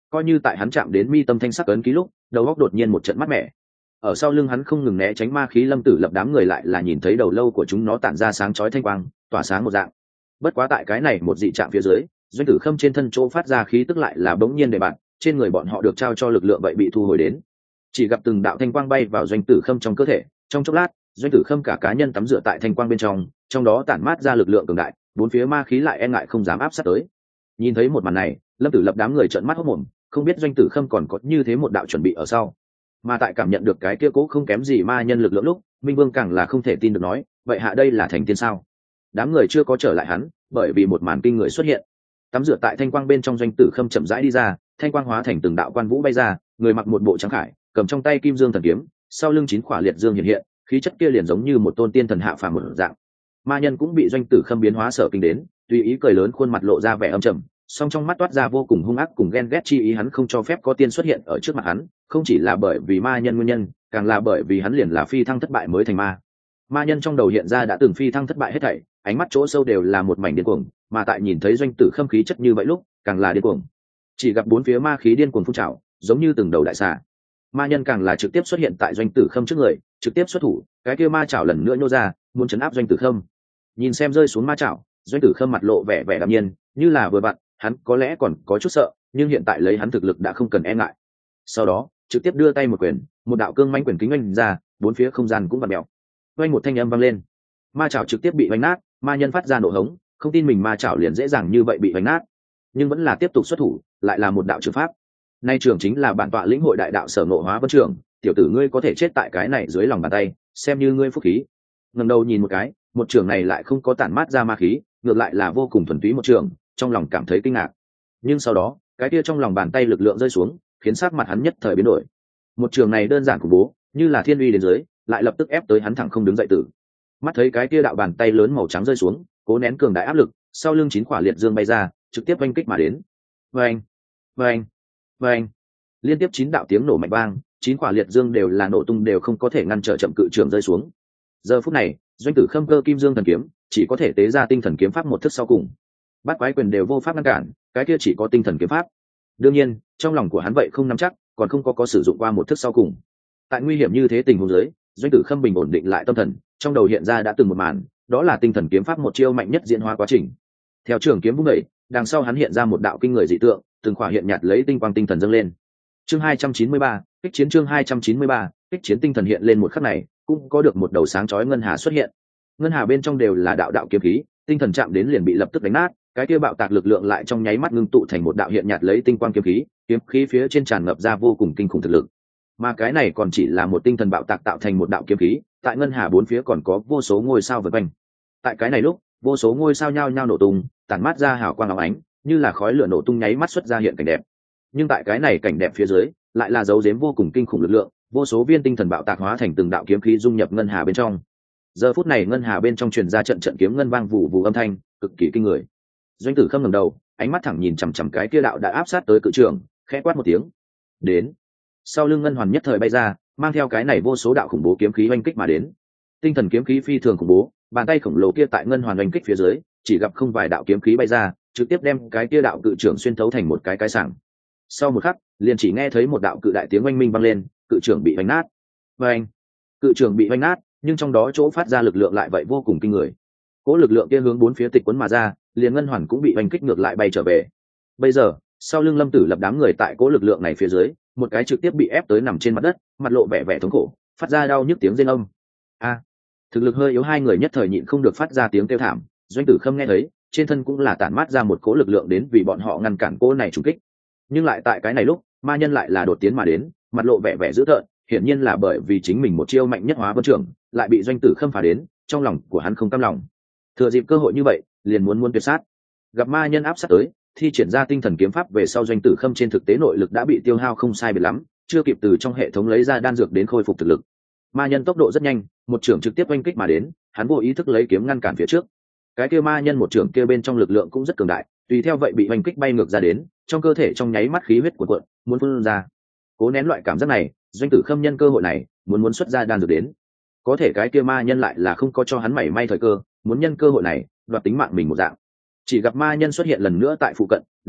coi như tại hắn chạm đến mi tâm thanh sắc ấn ký lúc đầu góc đột nhiên một trận mát mẻ. Ở sau lưng hắn không ngừng né tránh ma khí Lâm Tử Lập đám người lại là nhìn thấy đầu lâu của chúng nó tản ra sáng chói thanh quang, tỏa sáng một dạng. Bất quá tại cái này một dị trạng phía dưới, Doanh Tử Khâm trên thân chỗ phát ra khí tức lại là bỗng nhiên để bạn, trên người bọn họ được trao cho lực lượng vậy bị thu hồi đến. Chỉ gặp từng đạo thanh quang bay vào Doanh Tử Khâm trong cơ thể, trong chốc lát, Doanh Tử Khâm cả cá nhân tắm rửa tại thanh quang bên trong, trong đó tản mát ra lực lượng cường đại, bốn phía ma khí lại e ngại không dám áp sát tới. Nhìn thấy một màn này, Lâm Tử Lập đám người trợn mắt hốt mồm, không biết Doanh Tử Khâm còn có như thế một đạo chuẩn bị ở sau. Mà tại cảm nhận được cái kia cố không kém gì ma nhân lực lượng lúc, Minh Vương càng là không thể tin được nói, vậy hạ đây là thành tiên sao? Đám người chưa có trở lại hắn, bởi vì một màn kinh người xuất hiện. Tắm rửa tại thanh quang bên trong Doanh Tử Khâm chậm rãi đi ra, thanh quang hóa thành từng đạo quan vũ bay ra, người mặc một bộ trắng khải, cầm trong tay kim dương thần kiếm, sau lưng chín quả liệt dương hiện hiện, khí chất kia liền giống như một tôn tiên thần hạ phàm một dạng. Ma nhân cũng bị Doanh Tử Khâm biến hóa sợ kinh đến, tùy ý cười lớn, khuôn mặt lộ ra vẻ âm trầm, song trong mắt toát ra vô cùng hung ác cùng ghen ghét chi ý. Hắn không cho phép có tiên xuất hiện ở trước mặt hắn, không chỉ là bởi vì ma nhân nguyên nhân, càng là bởi vì hắn liền là phi thăng thất bại mới thành ma. Ma nhân trong đầu hiện ra đã từng phi thăng thất bại hết thảy, ánh mắt chỗ sâu đều là một mảnh điên cuồng, mà tại nhìn thấy Doanh Tử Khâm khí chất như vậy lúc, càng là điên cuồng. Chỉ gặp bốn phía ma khí điên cuồng phun trào, giống như từng đầu đại xà. Ma nhân càng là trực tiếp xuất hiện tại Doanh Tử Khâm trước người, trực tiếp xuất thủ, cái kia ma chảo lần nữa nhô ra, muốn chấn áp Doanh Tử Khâm. Nhìn xem rơi xuống ma chảo, Doanh Tử Khâm mặt lộ vẻ vẻ đạm nhiên, như là vừa vặn, hắn có lẽ còn có chút sợ, nhưng hiện tại lấy hắn thực lực đã không cần e ngại. Sau đó, trực tiếp đưa tay một quyền, một đạo cương mãnh quyền kính oanh ra, bốn phía không gian cũng vặn mèo. Oanh một thanh âm vang lên, ma chảo trực tiếp bị oanh nát, ma nhân phát ra nổ hống, không tin mình ma chảo liền dễ dàng như vậy bị oanh nát, nhưng vẫn là tiếp tục xuất thủ, lại là một đạo trường pháp. Nay trường chính là bản tọa lĩnh hội đại đạo sở ngộ hóa vân trường, tiểu tử ngươi có thể chết tại cái này dưới lòng bàn tay, xem như ngươi phúc khí. Ngẩng đầu nhìn một cái, một trường này lại không có tản mát ra ma khí, ngược lại là vô cùng thuần túy một trường, trong lòng cảm thấy kinh ngạc. Nhưng sau đó, cái kia trong lòng bàn tay lực lượng rơi xuống, khiến sắc mặt hắn nhất thời biến đổi. Một trường này đơn giản khủng bố, như là thiên uy đến dưới, lại lập tức ép tới hắn thẳng không đứng dậy tử. Mắt thấy cái kia đạo bàn tay lớn màu trắng rơi xuống, cố nén cường đại áp lực, sau lưng chín quả liệt dương bay ra, trực tiếp oanh kích mà đến. Oanh, oanh, oanh. Liên tiếp chín đạo tiếng nổ mạnh vang, chín quả liệt dương đều là nổ tung, đều không có thể ngăn trở chậm cự trường rơi xuống. Giờ phút này, Doanh Tử Khâm cơ kim dương thần kiếm, chỉ có thể tế ra tinh thần kiếm pháp một thức sau cùng. Bát quái quyền đều vô pháp ngăn cản, cái kia chỉ có tinh thần kiếm pháp. Đương nhiên, trong lòng của hắn vậy không nắm chắc, còn không có có sử dụng qua một thức sau cùng. Tại nguy hiểm như thế tình huống dưới, Doanh Tử Khâm bình ổn định lại tâm thần, trong đầu hiện ra đã từng một màn, đó là tinh thần kiếm pháp một chiêu mạnh nhất diễn hóa quá trình. Theo trường kiếm vung đẩy, đằng sau hắn hiện ra một đạo kinh người dị tượng, từng khỏa hiện nhạt lấy tinh quang tinh thần dâng lên. Chương hai trăm chín mươi ba, kích chiến chương hai trăm chín mươi ba, kích chiến tinh thần hiện lên một khắc này, cũng có được một đầu sáng chói ngân hà xuất hiện. Ngân hà bên trong đều là đạo đạo kiếm khí, tinh thần chạm đến liền bị lập tức đánh nát, cái kia bạo tạc lực lượng lại trong nháy mắt ngưng tụ thành một đạo hiện nhạt lấy tinh quang kiếm khí, kiếm khí phía trên tràn ngập ra vô cùng kinh khủng thực lực. Mà cái này còn chỉ là một tinh thần bạo tạc tạo thành một đạo kiếm khí, tại ngân hà bốn phía còn có vô số ngôi sao vần quanh. Tại cái này lúc, vô số ngôi sao nhao nhao nổ tung, tản mát ra hào quang óng ánh, như là khói lửa nổ tung nháy mắt xuất ra hiện cảnh đẹp. Nhưng tại cái này cảnh đẹp phía dưới, lại là dấu giếm vô cùng kinh khủng lực lượng, vô số viên tinh thần bạo tạc hóa thành từng đạo kiếm khí dung nhập ngân hà bên trong. Giờ phút này ngân hà bên trong truyền ra trận trận kiếm ngân vang vụ vụ âm thanh, cực kỳ kinh người. Doanh Tử Khâm ngẩng đầu, ánh mắt thẳng nhìn chằm chằm cái kia đạo đã áp sát tới cự trường, khẽ quát một tiếng. Đến. Sau lưng ngân hoàn nhất thời bay ra, mang theo cái này vô số đạo khủng bố kiếm khí oanh kích mà đến. Tinh thần kiếm khí phi thường khủng bố, bàn tay khổng lồ kia tại ngân hoàn oanh kích phía dưới, chỉ gặp không vài đạo kiếm khí bay ra, trực tiếp đem cái kia đạo cự trường xuyên thấu thành một cái cái sảng. Sau một khắc, liền chỉ nghe thấy một đạo cự đại tiếng oanh minh vang lên, cự trường bị oanh nát. Oanh! Cự trường bị oanh nát, nhưng trong đó chỗ phát ra lực lượng lại vậy vô cùng kinh người. Cỗ lực lượng kia hướng bốn phía tịch cuốn mà ra, liền ngân hoàn cũng bị oanh kích ngược lại bay trở về. Bây giờ, sau lưng Lâm Tử Lập đám người tại cỗ lực lượng này phía dưới, một cái trực tiếp bị ép tới nằm trên mặt đất, mặt lộ vẻ vẻ thống khổ, phát ra đau nhức tiếng rên âm. A! Thực lực hơi yếu hai người nhất thời nhịn không được phát ra tiếng kêu thảm. Doanh Tử Khâm nghe thấy, trên thân cũng là tản mát ra một cỗ lực lượng đến vì bọn họ ngăn cản cỗ này trùng kích. Nhưng lại tại cái này lúc, ma nhân lại là đột tiến mà đến, mặt lộ vẻ vẻ dữ tợn, hiển nhiên là bởi vì chính mình một chiêu mạnh nhất hóa vân trưởng, lại bị Doanh Tử Khâm phá đến, trong lòng của hắn không cam lòng. Thừa dịp cơ hội như vậy, liền muốn muốn tuyệt sát. Gặp ma nhân áp sát tới, thi triển ra tinh thần kiếm pháp về sau Doanh Tử Khâm trên thực tế nội lực đã bị tiêu hao không sai biệt lắm, chưa kịp từ trong hệ thống lấy ra đan dược đến khôi phục thực lực. Ma nhân tốc độ rất nhanh, một trưởng trực tiếp oanh kích mà đến, hắn vô ý thức lấy kiếm ngăn cản phía trước. Cái kia ma nhân một trưởng kia bên trong lực lượng cũng rất cường đại, tùy theo vậy bị oanh kích bay ngược ra đến, trong cơ thể trong nháy mắt khí huyết cuộn cuộn, muốn phun ra. Cố nén loại cảm giác này, Doanh Tử Khâm nhân cơ hội này, muốn muốn xuất ra đan dược đến. Có thể cái kia ma nhân lại là không có cho hắn mảy may thời cơ, muốn nhân cơ hội này, đoạt tính mạng mình một dạng. Chỉ gặp ma nhân xuất hiện lần nữa tại phụ cận, lần này,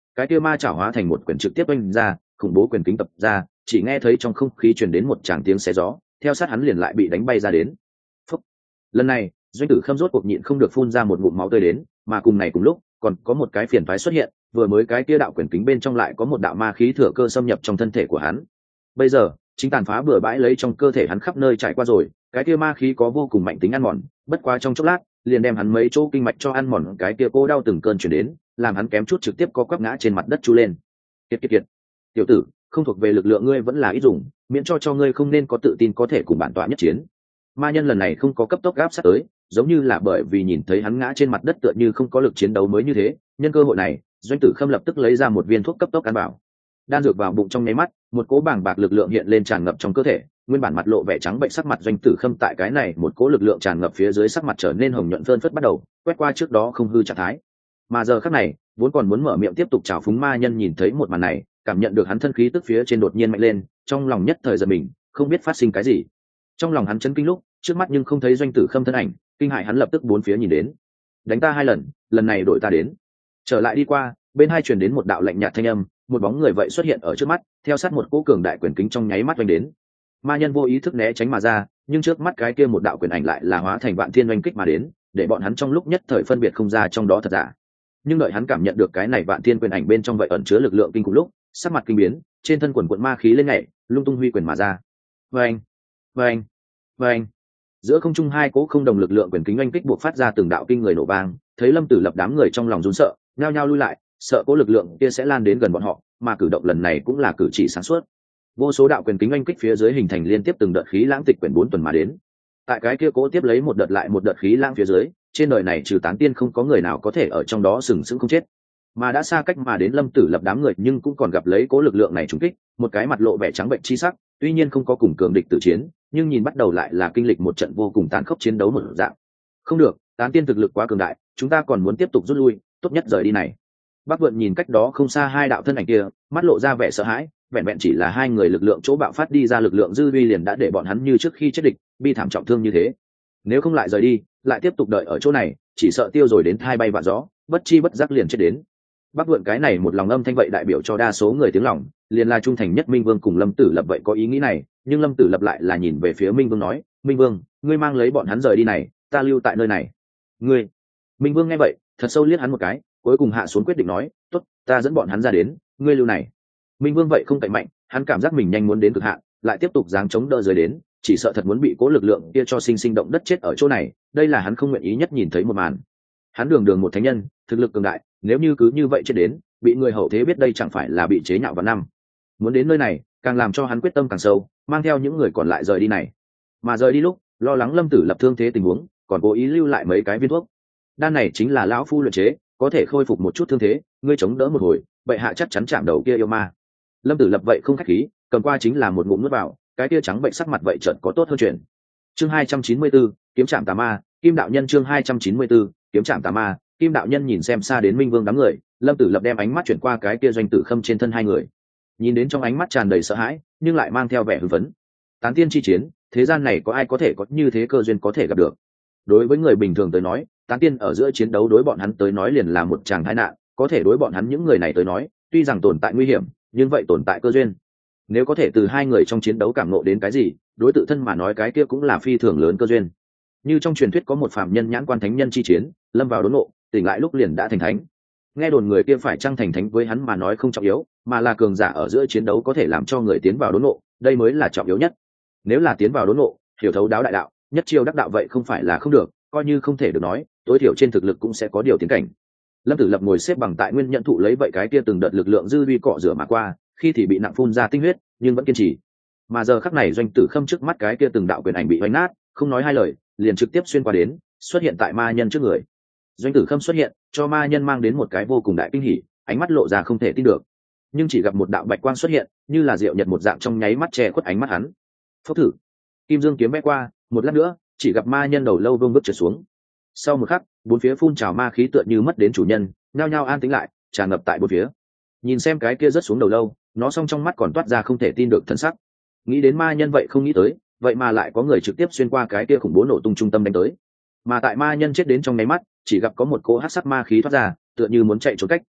cái kia ma chảo hóa thành một quyển trực tiếp oanh ra, khủng bố quyền kính tập ra, chỉ nghe thấy trong không khí truyền đến một tràng tiếng xé gió, theo sát hắn liền lại bị đánh bay ra đến. Phúc. Lần này Doanh Tử Khâm rốt cuộc nhịn không được phun ra một ngụm máu tươi đến, mà cùng này cùng lúc còn có một cái phiền toái xuất hiện, vừa mới cái kia đạo quyền kính bên trong lại có một đạo ma khí thừa cơ xâm nhập trong thân thể của hắn. Bây giờ chính tàn phá bừa bãi lấy trong cơ thể hắn khắp nơi trải qua rồi, cái kia ma khí có vô cùng mạnh tính ăn mòn, bất quá trong chốc lát liền đem hắn mấy chỗ kinh mạch cho ăn mòn, cái kia cô đau từng cơn chuyển đến, làm hắn kém chút trực tiếp có quắp ngã trên mặt đất chu lên. Kiệt kiệt kiệt, tiểu tử, không thuộc về lực lượng ngươi vẫn là ít dùng, miễn cho cho ngươi không nên có tự tin có thể cùng bản tọa nhất chiến. Ma nhân lần này không có cấp tốc gáp sát tới, giống như là bởi vì nhìn thấy hắn ngã trên mặt đất tựa như không có lực chiến đấu mới như thế. Nhân cơ hội này, Doanh Tử Khâm lập tức lấy ra một viên thuốc cấp tốc ăn bảo, đan dược vào bụng trong nháy mắt, một cỗ bàng bạc lực lượng hiện lên tràn ngập trong cơ thể, nguyên bản mặt lộ vẻ trắng bệnh sắc mặt Doanh Tử Khâm tại cái này một cỗ lực lượng tràn ngập phía dưới sắc mặt trở nên hồng nhuận phơn phất bắt đầu quét qua trước đó không hư trạng thái. Mà giờ khắc này vốn còn muốn mở miệng tiếp tục chào phúng ma nhân nhìn thấy một màn này, cảm nhận được hắn thân khí tức phía trên đột nhiên mạnh lên, trong lòng nhất thời giật mình, không biết phát sinh cái gì. Trong lòng hắn chấn kinh lúc trước mắt nhưng không thấy Doanh Tử Khâm thân ảnh, kinh hại hắn lập tức bốn phía nhìn đến. Đánh ta hai lần, lần này đổi ta đến. Trở lại đi qua, bên hai truyền đến một đạo lạnh nhạt thanh âm, một bóng người vậy xuất hiện ở trước mắt, theo sát một cỗ cường đại quyền kính trong nháy mắt vành đến. Ma nhân vô ý thức né tránh mà ra, nhưng trước mắt cái kia một đạo quyền ảnh lại là hóa thành vạn thiên oanh kích mà đến, để bọn hắn trong lúc nhất thời phân biệt không ra trong đó thật giả. Nhưng đợi hắn cảm nhận được cái này vạn thiên quyền ảnh bên trong vậy ẩn chứa lực lượng kinh khủng lúc, sắc mặt kinh biến, trên thân quần quần ma khí lên nhảy, lung tung huy quyền mà ra. Vâng, vâng, vâng. Giữa không trung hai cỗ không đồng lực lượng quyền kính oanh kích buộc phát ra từng đạo kinh người nổ vang, thấy Lâm Tử Lập đám người trong lòng run sợ, nhao nhao lui lại, sợ cỗ lực lượng kia sẽ lan đến gần bọn họ, mà cử động lần này cũng là cử chỉ sáng suốt. Vô số đạo quyền kính oanh kích phía dưới hình thành liên tiếp từng đợt khí lãng tịch quyển bốn tuần mà đến. Tại cái kia cố tiếp lấy một đợt lại một đợt khí lãng phía dưới, trên đời này trừ tán tiên không có người nào có thể ở trong đó sừng sững không chết. Mà đã xa cách mà đến Lâm Tử Lập đám người nhưng cũng còn gặp lấy cố lực lượng này trúng kích, một cái mặt lộ vẻ trắng bệnh chi sắc, tuy nhiên không có cùng cường địch tử chiến, nhưng nhìn bắt đầu lại là kinh lịch một trận vô cùng tàn khốc chiến đấu một dạng. Không được, tán tiên thực lực quá cường đại, chúng ta còn muốn tiếp tục rút lui, tốt nhất rời đi này. Bác Vượn nhìn cách đó không xa hai đạo thân ảnh kia, mắt lộ ra vẻ sợ hãi, vẹn vẹn chỉ là hai người lực lượng chỗ bạo phát đi ra lực lượng dư vi liền đã để bọn hắn như trước khi chết địch, bi thảm trọng thương như thế. Nếu không lại rời đi, lại tiếp tục đợi ở chỗ này, chỉ sợ tiêu rồi đến thai bay vạ gió, bất chi bất giác liền chết đến. Bác Vượn cái này một lòng âm thanh vậy đại biểu cho đa số người tiếng lòng, liền là trung thành nhất Minh Vương cùng Lâm Tử Lập vậy có ý nghĩ này, nhưng Lâm Tử Lập lại là nhìn về phía Minh Vương nói, Minh Vương, ngươi mang lấy bọn hắn rời đi này, ta lưu tại nơi này. Ngươi? Minh Vương nghe vậy, thật sâu liếc hắn một cái, cuối cùng hạ xuống quyết định nói, tốt, ta dẫn bọn hắn ra đến, ngươi lưu này. Minh Vương vậy không cậy mạnh, hắn cảm giác mình nhanh muốn đến cực hạn, lại tiếp tục giáng chống đỡ rời đến, chỉ sợ thật muốn bị cố lực lượng kia cho sinh sinh động đất chết ở chỗ này, đây là hắn không nguyện ý nhất nhìn thấy một màn. Hắn đường đường một thánh nhân, thực lực cường đại, nếu như cứ như vậy chết đến, bị người hậu thế biết đây chẳng phải là bị chế nhạo vào năm. Muốn đến nơi này, càng làm cho hắn quyết tâm càng sâu, mang theo những người còn lại rời đi này. Mà rời đi lúc, lo lắng Lâm Tử Lập thương thế tình huống, còn cố ý lưu lại mấy cái viên thuốc. Đan này chính là lão phu luyện chế, có thể khôi phục một chút thương thế, ngươi chống đỡ một hồi, vậy hạ chắc chắn chạm đầu kia yêu ma. Lâm Tử Lập vậy không khách khí, cầm qua chính là một ngụm nuốt vào, cái kia trắng bệnh sắc mặt vậy chợt có tốt hơn chuyện. Chương hai trăm chín mươi tư, kiếm trạm tà ma, Kim đạo nhân chương hai trăm chín mươi tư, kiếm trạm tà ma, Kim đạo nhân nhìn xem xa đến Minh Vương đám người, Lâm Tử Lập đem ánh mắt chuyển qua cái kia Doanh Tử Khâm trên thân hai người. Nhìn đến trong ánh mắt tràn đầy sợ hãi, nhưng lại mang theo vẻ hưng phấn. Tán tiên chi chiến, thế gian này có ai có thể có như thế cơ duyên có thể gặp được. Đối với người bình thường tới nói, tán tiên ở giữa chiến đấu đối bọn hắn tới nói liền là một tràng tai nạn, có thể đối bọn hắn những người này tới nói, tuy rằng tồn tại nguy hiểm, nhưng vậy tồn tại cơ duyên. Nếu có thể từ hai người trong chiến đấu cảm ngộ đến cái gì, đối tự thân mà nói cái kia cũng là phi thường lớn cơ duyên. Như trong truyền thuyết có một phàm nhân nhãn quan thánh nhân chi chiến, lâm vào đốn ngộ, tỉnh lại lúc liền đã thành thánh. Nghe đồn người kia phải chăng thành thánh với hắn mà nói không trọng yếu, mà là cường giả ở giữa chiến đấu có thể làm cho người tiến vào đốn ngộ, đây mới là trọng yếu nhất. Nếu là tiến vào đốn ngộ, hiểu thấu đáo đại đạo, nhất chiêu đắc đạo vậy không phải là không được, coi như không thể được nói, tối thiểu trên thực lực cũng sẽ có điều tiến cảnh. Lâm Tử Lập ngồi xếp bằng tại nguyên nhận thụ lấy vậy cái kia từng đợt lực lượng dư vi cọ rửa mà qua, khi thì bị nặng phun ra tinh huyết, nhưng vẫn kiên trì. Mà giờ khắc này Doanh Tử Khâm trước mắt cái kia từng đạo quyền ảnh bị vánh nát, không nói hai lời, liền trực tiếp xuyên qua đến, xuất hiện tại ma nhân trước người. Doanh Tử Khâm xuất hiện, cho ma nhân mang đến một cái vô cùng đại kinh hỉ, ánh mắt lộ ra không thể tin được. Nhưng chỉ gặp một đạo bạch quang xuất hiện, như là diệu nhật một dạng trong nháy mắt che khuất ánh mắt hắn. Phốc thử, kim dương kiếm vẽ qua, một lát nữa, chỉ gặp ma nhân đầu lâu vương bước trượt xuống. Sau một khắc, bốn phía phun trào ma khí tựa như mất đến chủ nhân, nhao nhao an tĩnh lại, tràn ngập tại bốn phía. Nhìn xem cái kia rớt xuống đầu lâu, nó song trong mắt còn toát ra không thể tin được thân sắc. Nghĩ đến ma nhân vậy không nghĩ tới, vậy mà lại có người trực tiếp xuyên qua cái kia khủng bố nổ tung trung tâm đánh tới. Mà tại ma nhân chết đến trong nháy mắt, chỉ gặp có một cỗ hắc sắc ma khí thoát ra, tựa như muốn chạy trốn cách.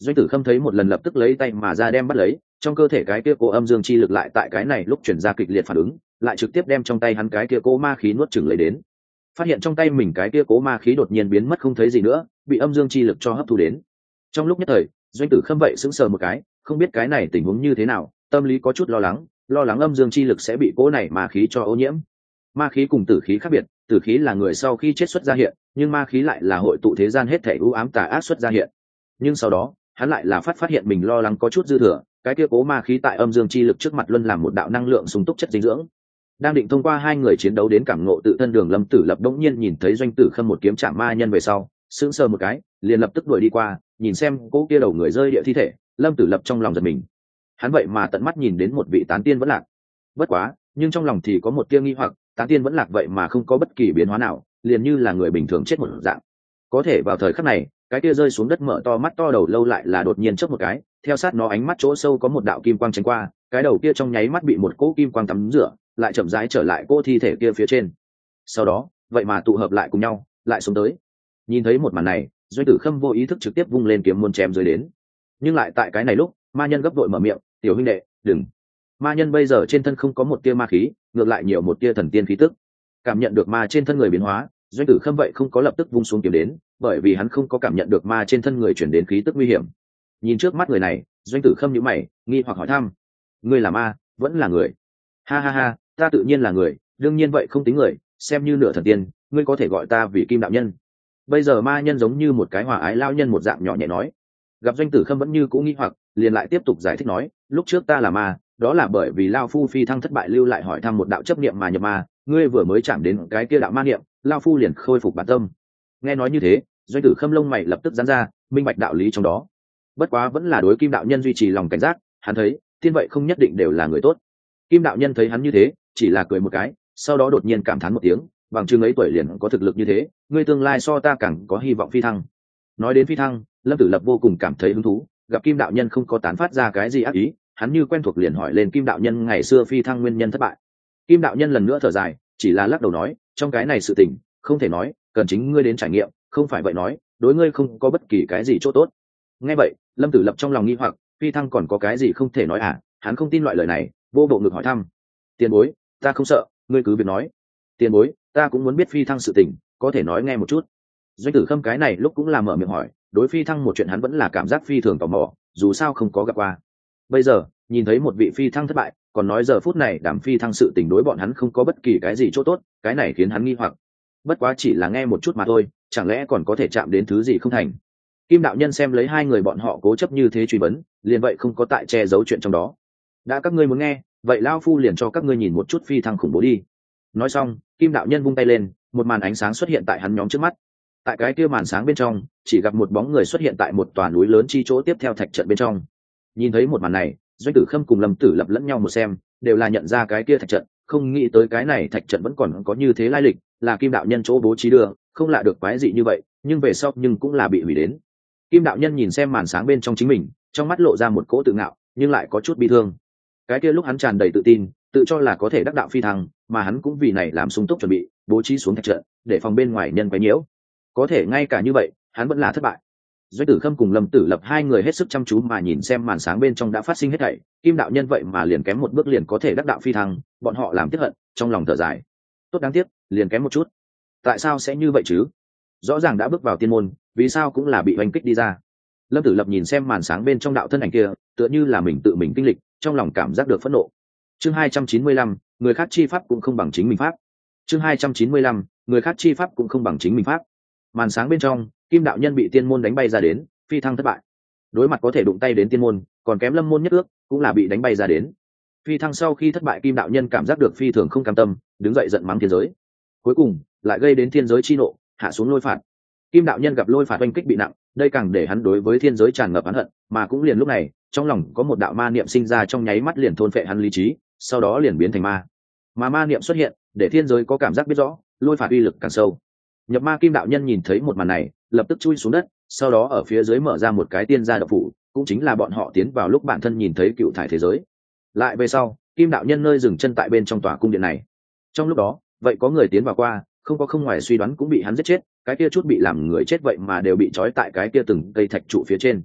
Doanh Tử Khâm thấy một lần lập tức lấy tay mà ra đem bắt lấy, trong cơ thể cái kia cố âm dương chi lực lại tại cái này lúc chuyển ra kịch liệt phản ứng, lại trực tiếp đem trong tay hắn cái kia cố ma khí nuốt chửng lấy đến. Phát hiện trong tay mình cái kia cố ma khí đột nhiên biến mất không thấy gì nữa, bị âm dương chi lực cho hấp thu đến. Trong lúc nhất thời, Doanh Tử Khâm vậy sững sờ một cái, không biết cái này tình huống như thế nào, tâm lý có chút lo lắng, lo lắng âm dương chi lực sẽ bị cố này ma khí cho ô nhiễm. Ma khí cùng tử khí khác biệt, tử khí là người sau khi chết xuất ra hiện, nhưng ma khí lại là hội tụ thế gian hết thảy u ám tà ác xuất ra hiện. Nhưng sau đó, hắn lại là phát phát hiện mình lo lắng có chút dư thừa, cái kia cố ma khí tại âm dương chi lực trước mặt luân làm một đạo năng lượng sung túc chất dinh dưỡng. Đang định thông qua hai người chiến đấu đến cảm ngộ tự thân, Đường Lâm Tử Lập đống nhiên nhìn thấy Doanh Tử Khâm một kiếm chạm ma nhân về sau, sững sờ một cái, liền lập tức đuổi đi qua, nhìn xem cố kia đầu người rơi địa thi thể, Lâm Tử Lập trong lòng giật mình. Hắn vậy mà tận mắt nhìn đến một vị tán tiên vẫn lạc. Bất quá, nhưng trong lòng thì có một tia nghi hoặc, tán tiên vẫn lạc vậy mà không có bất kỳ biến hóa nào, liền như là người bình thường chết một dạng. Có thể vào thời khắc này, cái kia rơi xuống đất mở to mắt to đầu lâu lại là đột nhiên chớp một cái, theo sát nó ánh mắt chỗ sâu có một đạo kim quang tránh qua, cái đầu kia trong nháy mắt bị một cỗ kim quang tắm rửa, lại chậm rãi trở lại cỗ thi thể kia phía trên. Sau đó, vậy mà tụ hợp lại cùng nhau, lại xuống tới. Nhìn thấy một màn này, Doanh Tử Khâm vô ý thức trực tiếp vung lên kiếm muôn chém dưới đến. Nhưng lại tại cái này lúc, ma nhân gấp vội mở miệng, "Tiểu huynh đệ, đừng." Ma nhân bây giờ trên thân không có một tia ma khí, ngược lại nhiều một tia thần tiên khí tức. Cảm nhận được ma trên thân người biến hóa, Doanh Tử Khâm vậy không có lập tức vung xuống kiếm đến, bởi vì hắn không có cảm nhận được ma trên thân người chuyển đến khí tức nguy hiểm. Nhìn trước mắt người này, Doanh Tử Khâm nhíu mày, nghi hoặc hỏi thăm: "Ngươi là ma, vẫn là người?" "Ha ha ha, ta tự nhiên là người, đương nhiên vậy không tính người, xem như nửa thần tiên, ngươi có thể gọi ta vì Kim đạo nhân." Bây giờ ma nhân giống như một cái hòa ái lao nhân một dạng nhỏ nhẹ nói. Gặp Doanh Tử Khâm vẫn như cũ nghi hoặc, liền lại tiếp tục giải thích nói: "Lúc trước ta là ma, đó là bởi vì lao phu phi thăng thất bại lưu lại hỏi thăm một đạo chấp niệm mà nhập ma, ngươi vừa mới chạm đến cái kia đạo ma niệm, lao phu liền khôi phục bản tâm." Nghe nói như thế, Doanh Tử Khâm lông mày lập tức giãn ra, minh bạch đạo lý trong đó. Bất quá vẫn là đối Kim đạo nhân duy trì lòng cảnh giác, hắn thấy tiên vậy không nhất định đều là người tốt. Kim đạo nhân thấy hắn như thế, chỉ là cười một cái, sau đó đột nhiên cảm thán một tiếng, bằng chứng ấy tuổi liền có thực lực như thế, ngươi tương lai so ta càng có hy vọng phi thăng. Nói đến phi thăng, Lâm Tử Lập vô cùng cảm thấy hứng thú, gặp Kim đạo nhân không có tán phát ra cái gì ác ý, hắn như quen thuộc liền hỏi lên Kim đạo nhân ngày xưa phi thăng nguyên nhân thất bại. Kim đạo nhân lần nữa thở dài, chỉ là lắc đầu nói, trong cái này sự tình không thể nói, cần chính ngươi đến trải nghiệm, không phải vậy nói đối ngươi không có bất kỳ cái gì chỗ tốt. Nghe vậy, Lâm Tử Lập trong lòng nghi hoặc, phi thăng còn có cái gì không thể nói à? Hắn không tin loại lời này, vô bộ ngực hỏi thăm: "Tiền bối, ta không sợ, ngươi cứ việc nói." "Tiền bối, ta cũng muốn biết phi thăng sự tình, có thể nói nghe một chút." Doanh Tử Khâm cái này lúc cũng là mở miệng hỏi, đối phi thăng một chuyện hắn vẫn là cảm giác phi thường tò mò, dù sao không có gặp qua. Bây giờ nhìn thấy một vị phi thăng thất bại, còn nói giờ phút này đảm phi thăng sự tình đối bọn hắn không có bất kỳ cái gì chỗ tốt, cái này khiến hắn nghi hoặc. Bất quá chỉ là nghe một chút mà thôi, chẳng lẽ còn có thể chạm đến thứ gì không thành. Kim đạo nhân xem lấy hai người bọn họ cố chấp như thế truy vấn, liền vậy không có tại che giấu chuyện trong đó. "Đã các ngươi muốn nghe, vậy lao phu liền cho các ngươi nhìn một chút phi thăng khủng bố đi." Nói xong, Kim đạo nhân vung tay lên, một màn ánh sáng xuất hiện tại hắn nhóm trước mắt. Tại cái kia màn sáng bên trong, chỉ gặp một bóng người xuất hiện tại một tòa núi lớn chi chỗ tiếp theo thạch trận bên trong. Nhìn thấy một màn này, Doanh Tử Khâm cùng Lâm Tử Lập lẫn nhau một xem, đều là nhận ra cái kia thạch trận, không nghĩ tới cái này thạch trận vẫn còn có như thế lai lịch, là Kim đạo nhân chỗ bố trí đưa, không lạ được quái dị như vậy, nhưng về sau nhưng cũng là bị hủy đến. Kim đạo nhân nhìn xem màn sáng bên trong chính mình, trong mắt lộ ra một cỗ tự ngạo, nhưng lại có chút bi thương. Cái kia lúc hắn tràn đầy tự tin, tự cho là có thể đắc đạo phi thăng, mà hắn cũng vì này làm sung túc chuẩn bị, bố trí xuống thạch trận, để phòng bên ngoài nhân quấy nhiễu. Có thể ngay cả như vậy, hắn vẫn là thất bại. Doanh Tử Khâm cùng Lâm Tử Lập hai người hết sức chăm chú mà nhìn xem màn sáng bên trong đã phát sinh hết thảy, Kim đạo nhân vậy mà liền kém một bước liền có thể đắc đạo phi thăng, bọn họ làm tiếc hận, trong lòng thở dài. Tốt đáng tiếc, liền kém một chút. Tại sao sẽ như vậy chứ? Rõ ràng đã bước vào tiên môn, vì sao cũng là bị oanh kích đi ra. Lâm Tử Lập nhìn xem màn sáng bên trong đạo thân ảnh kia, tựa như là mình tự mình kinh lịch, trong lòng cảm giác được phẫn nộ. Chương hai trăm chín mươi lăm, người khác chi pháp cũng không bằng chính mình pháp. Chương hai trăm chín mươi lăm, người khác chi pháp cũng không bằng chính mình pháp. Màn sáng bên trong, Kim đạo nhân bị tiên môn đánh bay ra đến, phi thăng thất bại. Đối mặt có thể đụng tay đến tiên môn, còn kém lâm môn nhất ước, cũng là bị đánh bay ra đến. Phi thăng sau khi thất bại, Kim đạo nhân cảm giác được phi thường không cam tâm, đứng dậy giận mắng thiên giới. Cuối cùng, lại gây đến thiên giới chi nộ, hạ xuống lôi phạt. Kim đạo nhân gặp lôi phạt oanh kích bị nặng, đây càng để hắn đối với thiên giới tràn ngập oán hận, mà cũng liền lúc này, trong lòng có một đạo ma niệm sinh ra trong nháy mắt liền thôn phệ hắn lý trí, sau đó liền biến thành ma. Mà ma niệm xuất hiện, để thiên giới có cảm giác biết rõ, lôi phạt uy lực càng sâu. Nhập ma Kim đạo nhân nhìn thấy một màn này, lập tức chui xuống đất, sau đó ở phía dưới mở ra một cái tiên gia động phủ, cũng chính là bọn họ tiến vào lúc bản thân nhìn thấy cựu thải thế giới. Lại về sau, Kim đạo nhân nơi dừng chân tại bên trong tòa cung điện này. Trong lúc đó, vậy có người tiến vào qua, không có không ngoài suy đoán cũng bị hắn giết chết, cái kia chút bị làm người chết vậy mà đều bị trói tại cái kia từng cây thạch trụ phía trên.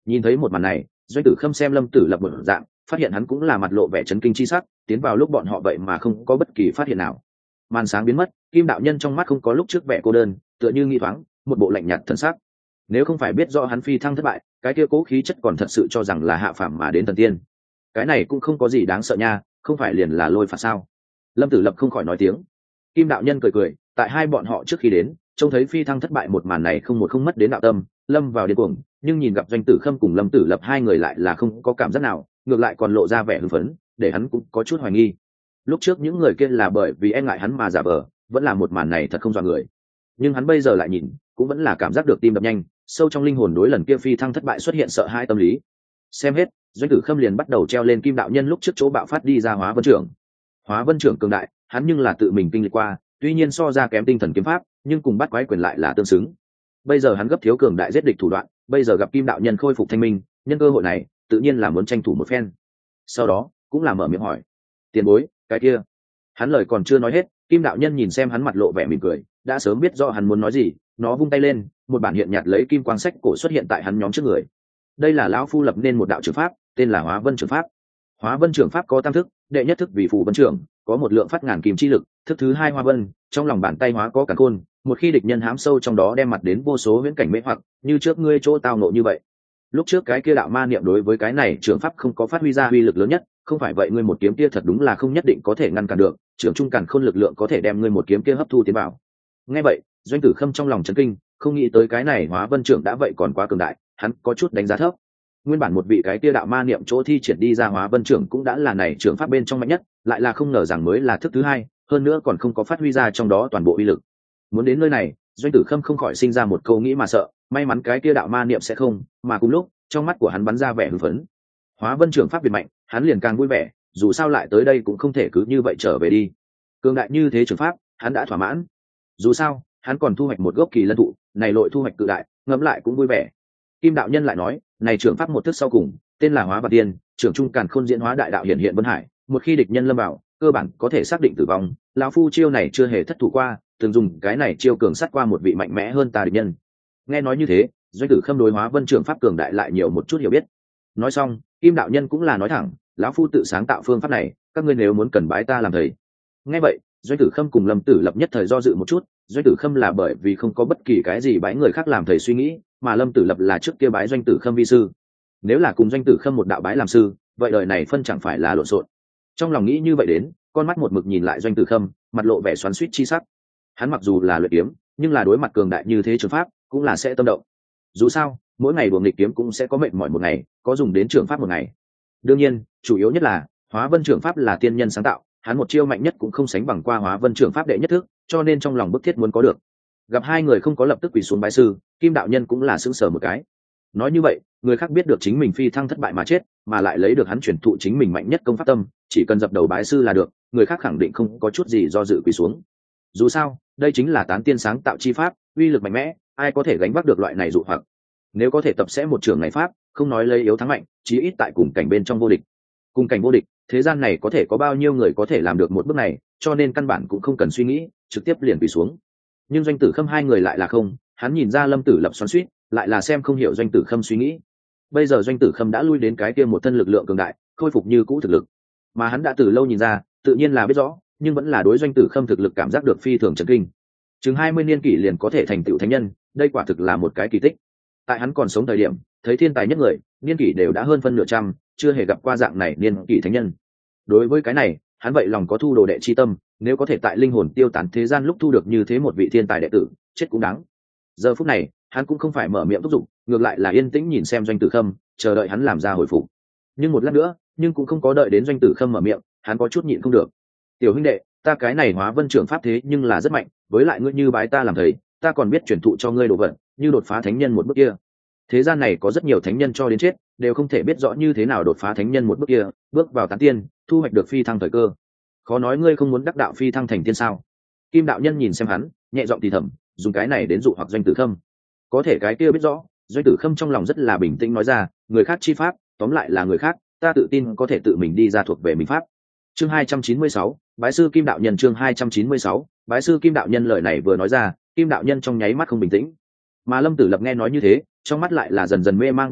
Nhìn thấy một màn này, Doanh Tử Khâm xem Lâm Tử Lập một dạng, phát hiện hắn cũng là mặt lộ vẻ chấn kinh chi sắc, tiến vào lúc bọn họ vậy mà không có bất kỳ phát hiện nào. Màn sáng biến mất, Kim đạo nhân trong mắt không có lúc trước vẻ cô đơn, tựa như nghi thoáng, một bộ lạnh nhạt thần sắc. Nếu không phải biết rõ hắn phi thăng thất bại, cái kia cố khí chất còn thật sự cho rằng là hạ phàm mà đến thần tiên. Cái này cũng không có gì đáng sợ nha, không phải liền là lôi phạt sao? Lâm Tử Lập không khỏi nói tiếng. Kim đạo nhân cười cười, tại hai bọn họ trước khi đến, trông thấy phi thăng thất bại một màn này không một không mất đến đạo tâm, lâm vào điên cuồng, nhưng nhìn gặp Doanh Tử Khâm cùng Lâm Tử Lập hai người lại là không có cảm giác nào, ngược lại còn lộ ra vẻ hưng phấn, để hắn cũng có chút hoài nghi. Lúc trước những người kia là bởi vì e ngại hắn mà giả vờ, vẫn là một màn này thật không dọa người. Nhưng hắn bây giờ lại nhìn, cũng vẫn là cảm giác được tim đập nhanh, sâu trong linh hồn đối lần kia phi thăng thất bại xuất hiện sợ hãi tâm lý. Xem hết, Doanh Tử Khâm liền bắt đầu treo lên Kim đạo nhân lúc trước chỗ bạo phát đi ra Hóa Vân trưởng. Hóa Vân trưởng cường đại, hắn nhưng là tự mình kinh lịch qua, tuy nhiên so ra kém tinh thần kiếm pháp, nhưng cùng bắt quái quyền lại là tương xứng. Bây giờ hắn gấp thiếu cường đại giết địch thủ đoạn, bây giờ gặp Kim đạo nhân khôi phục thanh minh, nhân cơ hội này, tự nhiên là muốn tranh thủ một phen. Sau đó, cũng là mở miệng hỏi: "Tiền bối, cái kia?" Hắn lời còn chưa nói hết, Kim đạo nhân nhìn xem hắn mặt lộ vẻ mỉm cười, đã sớm biết rõ hắn muốn nói gì, nó vung tay lên, một bản hiện nhạt lấy kim quang sách cổ xuất hiện tại hắn nhóm trước người. Đây là lão phu lập nên một đạo trưởng pháp, tên là Hóa Vân trưởng pháp. Hóa Vân trưởng pháp có tam thức, đệ nhất thức vì phù vân trưởng, có một lượng phát ngàn kim chi lực, thức thứ hai Hóa Vân, trong lòng bàn tay hóa có càn khôn, một khi địch nhân hám sâu trong đó đem mặt đến vô số viễn cảnh mê hoặc, như trước ngươi chỗ tao nộ như vậy. Lúc trước cái kia đạo ma niệm đối với cái này trưởng pháp không có phát huy ra uy lực lớn nhất, không phải vậy ngươi một kiếm kia thật đúng là không nhất định có thể ngăn cản được, trưởng trung càn khôn lực lượng có thể đem ngươi một kiếm kia hấp thu tiến vào. Nghe vậy, Doanh Tử Khâm trong lòng chấn kinh, không nghĩ tới cái này Hóa Vân trưởng đã vậy còn quá cường đại, hắn có chút đánh giá thấp. Nguyên bản một vị cái kia đạo ma niệm chỗ thi triển đi ra Hóa Vân trưởng cũng đã là này trưởng pháp bên trong mạnh nhất, lại là không ngờ rằng mới là thức thứ hai, hơn nữa còn không có phát huy ra trong đó toàn bộ uy lực. Muốn đến nơi này, Doanh Tử Khâm không khỏi sinh ra một câu nghĩ mà sợ, may mắn cái kia đạo ma niệm sẽ không, mà cùng lúc, trong mắt của hắn bắn ra vẻ hưng phấn. Hóa Vân trưởng pháp biệt mạnh, hắn liền càng vui vẻ, dù sao lại tới đây cũng không thể cứ như vậy trở về đi. Cường đại như thế trưởng pháp, hắn đã thỏa mãn. Dù sao, hắn còn thu hoạch một gốc kỳ lân thụ, này lội thu hoạch cự đại, ngẫm lại cũng vui vẻ. Kim đạo nhân lại nói, này trưởng pháp một thức sau cùng, tên là Hóa Vạn Tiên, trưởng trung càn khôn diễn hóa đại đạo hiện hiện vân hải, một khi địch nhân lâm vào, cơ bản có thể xác định tử vong. Lão phu chiêu này chưa hề thất thủ qua, từng dùng cái này chiêu cường sát qua một vị mạnh mẽ hơn ta địch nhân. Nghe nói như thế, Doanh Tử Khâm đối Hóa Vân trưởng pháp cường đại lại nhiều một chút hiểu biết. Nói xong, Kim đạo nhân cũng là nói thẳng, lão phu tự sáng tạo phương pháp này, các ngươi nếu muốn cần bái ta làm thầy. Nghe vậy, Doanh Tử Khâm cùng Lâm Tử Lập nhất thời do dự một chút. Doanh Tử Khâm là bởi vì không có bất kỳ cái gì bái người khác làm thầy suy nghĩ, mà Lâm Tử Lập là trước kia bái Doanh Tử Khâm vi sư. Nếu là cùng Doanh Tử Khâm một đạo bái làm sư, vậy đời này phân chẳng phải là lộn xộn. Trong lòng nghĩ như vậy đến, con mắt một mực nhìn lại Doanh Tử Khâm, mặt lộ vẻ xoắn xuýt chi sắc. Hắn mặc dù là luyện kiếm, nhưng là đối mặt cường đại như thế trường pháp, cũng là sẽ tâm động. Dù sao, mỗi ngày đùa nghịch kiếm cũng sẽ có mệt mỏi một ngày, có dùng đến trường pháp một ngày. Đương nhiên, chủ yếu nhất là Hóa Vân trưởng pháp là tiên nhân sáng tạo, hắn một chiêu mạnh nhất cũng không sánh bằng qua Hóa Vân trưởng pháp đệ nhất thức, cho nên trong lòng bức thiết muốn có được. Gặp hai người không có lập tức quỳ xuống bái sư, Kim đạo nhân cũng là sững sờ một cái. Nói như vậy, người khác biết được chính mình phi thăng thất bại mà chết, mà lại lấy được hắn truyền thụ chính mình mạnh nhất công pháp tâm, chỉ cần dập đầu bái sư là được, người khác khẳng định không có chút gì do dự quỳ xuống. Dù sao, đây chính là tán tiên sáng tạo chi pháp, uy lực mạnh mẽ, ai có thể gánh vác được loại này dụ hoặc. Nếu có thể tập sẽ một trường này pháp, không nói lấy yếu thắng mạnh, chí ít tại cùng cảnh bên trong vô địch. Cùng cảnh vô địch, thế gian này có thể có bao nhiêu người có thể làm được một bước này, cho nên căn bản cũng không cần suy nghĩ, trực tiếp liền quỳ xuống. Nhưng Doanh Tử Khâm hai người lại là không, hắn nhìn ra Lâm Tử Lập xoắn xuýt, lại là xem không hiểu Doanh Tử Khâm suy nghĩ. Bây giờ Doanh Tử Khâm đã lui đến cái kia một thân lực lượng cường đại, khôi phục như cũ thực lực, mà hắn đã từ lâu nhìn ra, tự nhiên là biết rõ, nhưng vẫn là đối Doanh Tử Khâm thực lực cảm giác được phi thường chấn kinh. Chừng hai mươi niên kỷ liền có thể thành tựu thánh nhân, đây quả thực là một cái kỳ tích. Tại hắn còn sống thời điểm, thấy thiên tài nhất người, niên kỷ đều đã hơn phân nửa trăm, chưa hề gặp qua dạng này niên kỷ thánh nhân. Đối với cái này, hắn vậy lòng có thu đồ đệ chi tâm, nếu có thể tại linh hồn tiêu tán thế gian lúc thu được như thế một vị thiên tài đệ tử, chết cũng đáng. Giờ phút này, hắn cũng không phải mở miệng thúc giục, ngược lại là yên tĩnh nhìn xem Doanh Tử Khâm, chờ đợi hắn làm ra hồi phục. Nhưng một lát nữa, nhưng cũng không có đợi đến Doanh Tử Khâm mở miệng, hắn có chút nhịn không được. "Tiểu huynh đệ, ta cái này Hóa Vân trưởng pháp thế nhưng là rất mạnh, với lại ngươi như bái ta làm thầy, ta còn biết truyền thụ cho ngươi đồ vật, như đột phá thánh nhân một bước kia. Thế gian này có rất nhiều thánh nhân cho đến chết, đều không thể biết rõ như thế nào đột phá thánh nhân một bước kia, bước vào tán tiên, thu hoạch được phi thăng thời cơ. Khó nói ngươi không muốn đắc đạo phi thăng thành tiên sao?" Kim đạo nhân nhìn xem hắn, nhẹ giọng thì thầm, dùng cái này đến dụ hoặc Doanh Tử Khâm. Có thể cái kia biết rõ, Doanh Tử Khâm trong lòng rất là bình tĩnh nói ra, người khác chi pháp, tóm lại là người khác, ta tự tin có thể tự mình đi ra thuộc về mình pháp. Chương hai trăm chín mươi sáu, bái sư Kim đạo nhân. Chương hai trăm chín mươi sáu, bái sư Kim đạo nhân. Lời này vừa nói ra, Kim đạo nhân trong nháy mắt không bình tĩnh. Mà Lâm Tử Lập nghe nói như thế, trong mắt lại là dần dần mê mang bắt đầu,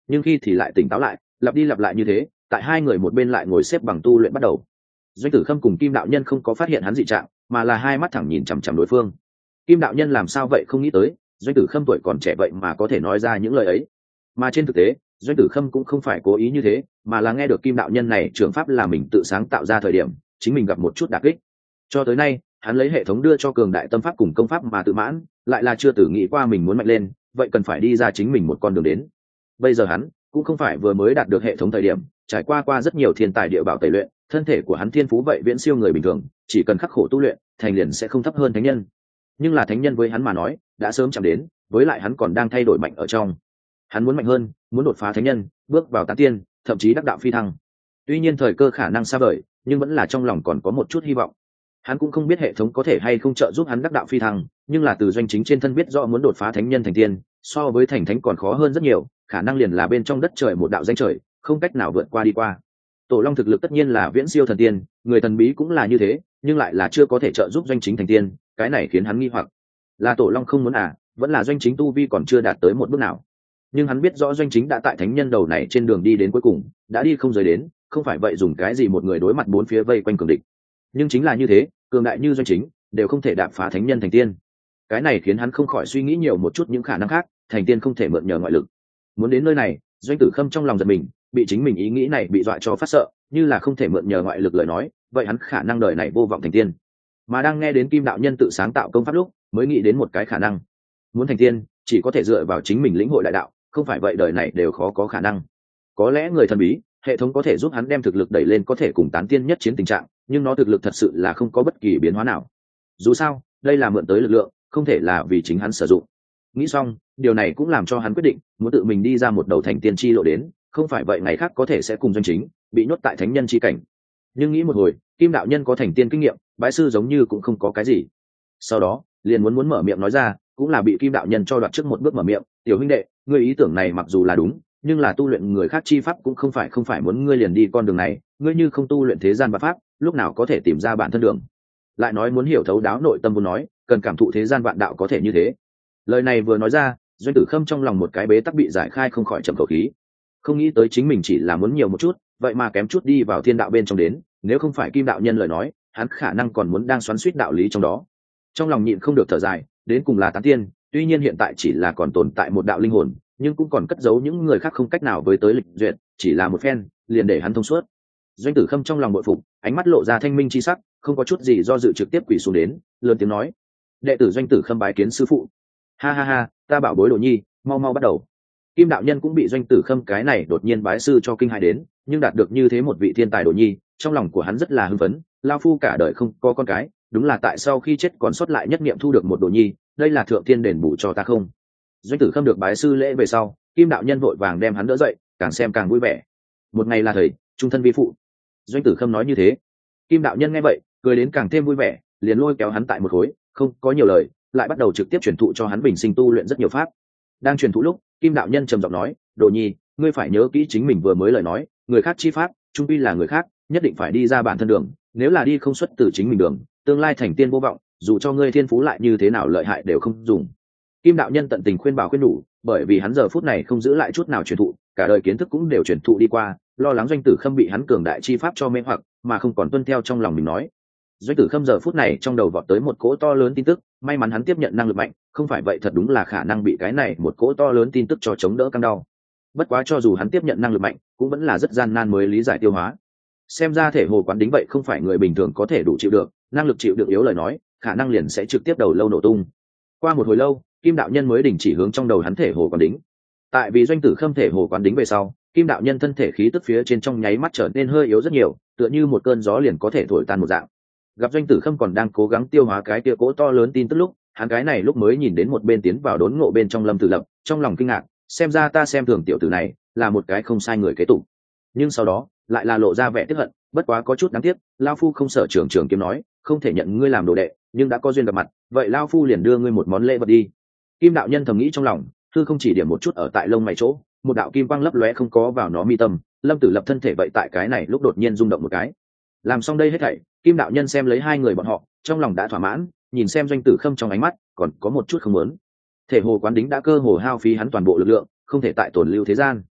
nhưng khi thì lại tỉnh táo lại, lặp đi lặp lại như thế, tại hai người một bên lại ngồi xếp bằng tu luyện bắt đầu. Doanh Tử Khâm cùng Kim đạo nhân không có phát hiện hắn dị trạng, mà là hai mắt thẳng nhìn chằm chằm đối phương. Kim đạo nhân làm sao vậy không nghĩ tới, Doanh Tử Khâm tuổi còn trẻ vậy mà có thể nói ra những lời ấy. Mà trên thực tế, Doanh Tử Khâm cũng không phải cố ý như thế, mà là nghe được Kim đạo nhân này trường pháp là mình tự sáng tạo ra thời điểm, chính mình gặp một chút đả kích. Cho tới nay, hắn lấy hệ thống đưa cho cường đại tâm pháp cùng công pháp mà tự mãn, lại là chưa từng nghĩ qua mình muốn mạnh lên, vậy cần phải đi ra chính mình một con đường đến. Bây giờ hắn cũng không phải vừa mới đạt được hệ thống thời điểm, trải qua qua rất nhiều thiên tài địa bảo tẩy luyện, thân thể của hắn thiên phú vậy viễn siêu người bình thường, chỉ cần khắc khổ tu luyện, thành liền sẽ không thấp hơn thánh nhân. Nhưng là thánh nhân với hắn mà nói, đã sớm chạm đến, với lại hắn còn đang thay đổi mạnh ở trong. Hắn muốn mạnh hơn, muốn đột phá thánh nhân, bước vào tán tiên, thậm chí đắc đạo phi thăng. Tuy nhiên thời cơ khả năng xa vời, nhưng vẫn là trong lòng còn có một chút hy vọng. Hắn cũng không biết hệ thống có thể hay không trợ giúp hắn đắc đạo phi thăng, nhưng là từ doanh chính trên thân biết rõ muốn đột phá thánh nhân thành tiên, so với thành thánh còn khó hơn rất nhiều, khả năng liền là bên trong đất trời một đạo danh trời, không cách nào vượt qua đi qua. Tổ Long thực lực tất nhiên là viễn siêu thần tiên, người thần bí cũng là như thế, nhưng lại là chưa có thể trợ giúp doanh chính thành tiên, cái này khiến hắn nghi hoặc. Là Tổ Long không muốn à, vẫn là doanh chính tu vi còn chưa đạt tới một bước nào. Nhưng hắn biết rõ doanh chính đã tại thánh nhân đầu này trên đường đi đến cuối cùng, đã đi không rời đến, không phải vậy dùng cái gì một người đối mặt bốn phía vây quanh cường địch. Nhưng chính là như thế, cường đại như doanh chính, đều không thể đạp phá thánh nhân thành tiên. Cái này khiến hắn không khỏi suy nghĩ nhiều một chút những khả năng khác, thành tiên không thể mượn nhờ ngoại lực. Muốn đến nơi này, Doanh Tử Khâm trong lòng giật mình, bị chính mình ý nghĩ này bị dọa cho phát sợ, như là không thể mượn nhờ ngoại lực lời nói, vậy hắn khả năng đời này vô vọng thành tiên. Mà đang nghe đến Kim đạo nhân tự sáng tạo công pháp lúc, mới nghĩ đến một cái khả năng. Muốn thành tiên, chỉ có thể dựa vào chính mình lĩnh hội đại đạo, không phải vậy đời này đều khó có khả năng. Có lẽ người thần bí, hệ thống có thể giúp hắn đem thực lực đẩy lên có thể cùng tán tiên nhất chiến tình trạng, nhưng nó thực lực thật sự là không có bất kỳ biến hóa nào. Dù sao, đây là mượn tới lực lượng, không thể là vì chính hắn sử dụng. Nghĩ xong, điều này cũng làm cho hắn quyết định muốn tự mình đi ra một đầu thành tiên chi lộ đến, không phải vậy ngày khác có thể sẽ cùng doanh chính bị nhốt tại thánh nhân chi cảnh. Nhưng nghĩ một hồi, Kim đạo nhân có thành tiên kinh nghiệm, bái sư giống như cũng không có cái gì. Sau đó, liền muốn muốn mở miệng nói ra, cũng là bị Kim đạo nhân cho đoạt trước một bước mở miệng, "Tiểu huynh đệ, ngươi ý tưởng này mặc dù là đúng, nhưng là tu luyện người khác chi pháp cũng không phải không phải muốn ngươi liền đi con đường này, ngươi như không tu luyện thế gian vạn pháp, lúc nào có thể tìm ra bản thân đường?" Lại nói muốn hiểu thấu đáo nội tâm muốn nói, cần cảm thụ thế gian vạn đạo có thể như thế. Lời này vừa nói ra, Doanh Tử Khâm trong lòng một cái bế tắc bị giải khai, không khỏi trầm khẩu khí. Không nghĩ tới chính mình chỉ là muốn nhiều một chút, vậy mà kém chút đi vào thiên đạo bên trong đến, nếu không phải Kim đạo nhân lời nói, hắn khả năng còn muốn đang xoắn xuýt đạo lý trong đó. Trong lòng nhịn không được thở dài, đến cùng là tán tiên, tuy nhiên hiện tại chỉ là còn tồn tại một đạo linh hồn, nhưng cũng còn cất giấu những người khác không cách nào với tới lịch duyệt, chỉ là một phen, liền để hắn thông suốt. Doanh Tử Khâm trong lòng bội phục, ánh mắt lộ ra thanh minh chi sắc, không có chút gì do dự trực tiếp quỳ xuống đến, lớn tiếng nói: "Đệ tử Doanh Tử Khâm bái kiến sư phụ." "Ha ha ha, ta bảo bối Đồ Nhi, mau mau bắt đầu." Kim đạo nhân cũng bị Doanh Tử Khâm cái này đột nhiên bái sư cho kinh hãi đến, nhưng đạt được như thế một vị thiên tài Đồ Nhi, trong lòng của hắn rất là hưng phấn, lao phu cả đời không có con cái, đúng là tại sau khi chết còn sót lại nhất niệm thu được một Đồ Nhi, đây là thượng thiên đền bù cho ta không? Doanh Tử Khâm được bái sư lễ về sau, Kim đạo nhân vội vàng đem hắn đỡ dậy, càng xem càng vui vẻ. "Một ngày là thầy, trung thân vi phụ." Doanh Tử Khâm nói như thế. Kim đạo nhân nghe vậy, cười đến càng thêm vui vẻ, liền lôi kéo hắn tại một khối, không có nhiều lời, lại bắt đầu trực tiếp truyền thụ cho hắn bình sinh tu luyện rất nhiều pháp. Đang truyền thụ lúc, Kim đạo nhân trầm giọng nói: "Đồ Nhi, ngươi phải nhớ kỹ chính mình vừa mới lời nói, người khác chi pháp, trung quy là người khác, nhất định phải đi ra bản thân đường, nếu là đi không xuất từ chính mình đường, tương lai thành tiên vô vọng, dù cho ngươi thiên phú lại như thế nào lợi hại đều không dùng." Kim đạo nhân tận tình khuyên bảo khuyên nhủ, bởi vì hắn giờ phút này không giữ lại chút nào truyền thụ, cả đời kiến thức cũng đều truyền thụ đi qua, lo lắng Doanh Tử Khâm bị hắn cường đại chi pháp cho mê hoặc, mà không còn tuân theo trong lòng mình nói. Doanh Tử Khâm giờ phút này trong đầu vọt tới một cỗ to lớn tin tức, may mắn hắn tiếp nhận năng lực mạnh, không phải vậy thật đúng là khả năng bị cái này một cỗ to lớn tin tức cho chống đỡ căng đau. Bất quá cho dù hắn tiếp nhận năng lực mạnh, cũng vẫn là rất gian nan mới lý giải tiêu hóa. Xem ra thể hồ quán đính vậy không phải người bình thường có thể đủ chịu được, năng lực chịu được yếu lời nói, khả năng liền sẽ trực tiếp đầu lâu nổ tung. Qua một hồi lâu, Kim đạo nhân mới đình chỉ hướng trong đầu hắn thể hồ quán đính. Tại vì Doanh Tử Khâm thể hồ quán đính về sau, Kim đạo nhân thân thể khí tức phía trên trong nháy mắt trở nên hơi yếu rất nhiều, tựa như một cơn gió liền có thể thổi tan một dạng. Gặp Doanh Tử Khâm còn đang cố gắng tiêu hóa cái kia cỗ to lớn tin tức lúc, hắn cái này lúc mới nhìn đến một bên tiến vào đốn ngộ bên trong Lâm Tử Lập, trong lòng kinh ngạc, xem ra ta xem thường tiểu tử này, là một cái không sai người kế tục. Nhưng sau đó, lại là lộ ra vẻ tiếc hận, bất quá có chút đáng tiếc, lão phu không sở trường trường kiếm nói, không thể nhận ngươi làm đồ đệ, nhưng đã có duyên gặp mặt, vậy lão phu liền đưa ngươi một món lễ vật đi. Kim đạo nhân thầm nghĩ trong lòng, thư không chỉ điểm một chút ở tại lông mày chỗ, một đạo kim quang lấp lóe không có vào nó mi tâm, Lâm Tử Lập thân thể vậy tại cái này lúc đột nhiên rung động một cái. Làm xong đây hết thảy, Kim đạo nhân xem lấy hai người bọn họ, trong lòng đã thỏa mãn, nhìn xem Doanh Tử Khâm trong ánh mắt, còn có một chút không muốn. Thể hồ quán đính đã cơ hồ hao phí hắn toàn bộ lực lượng, không thể tại tổn lưu thế gian.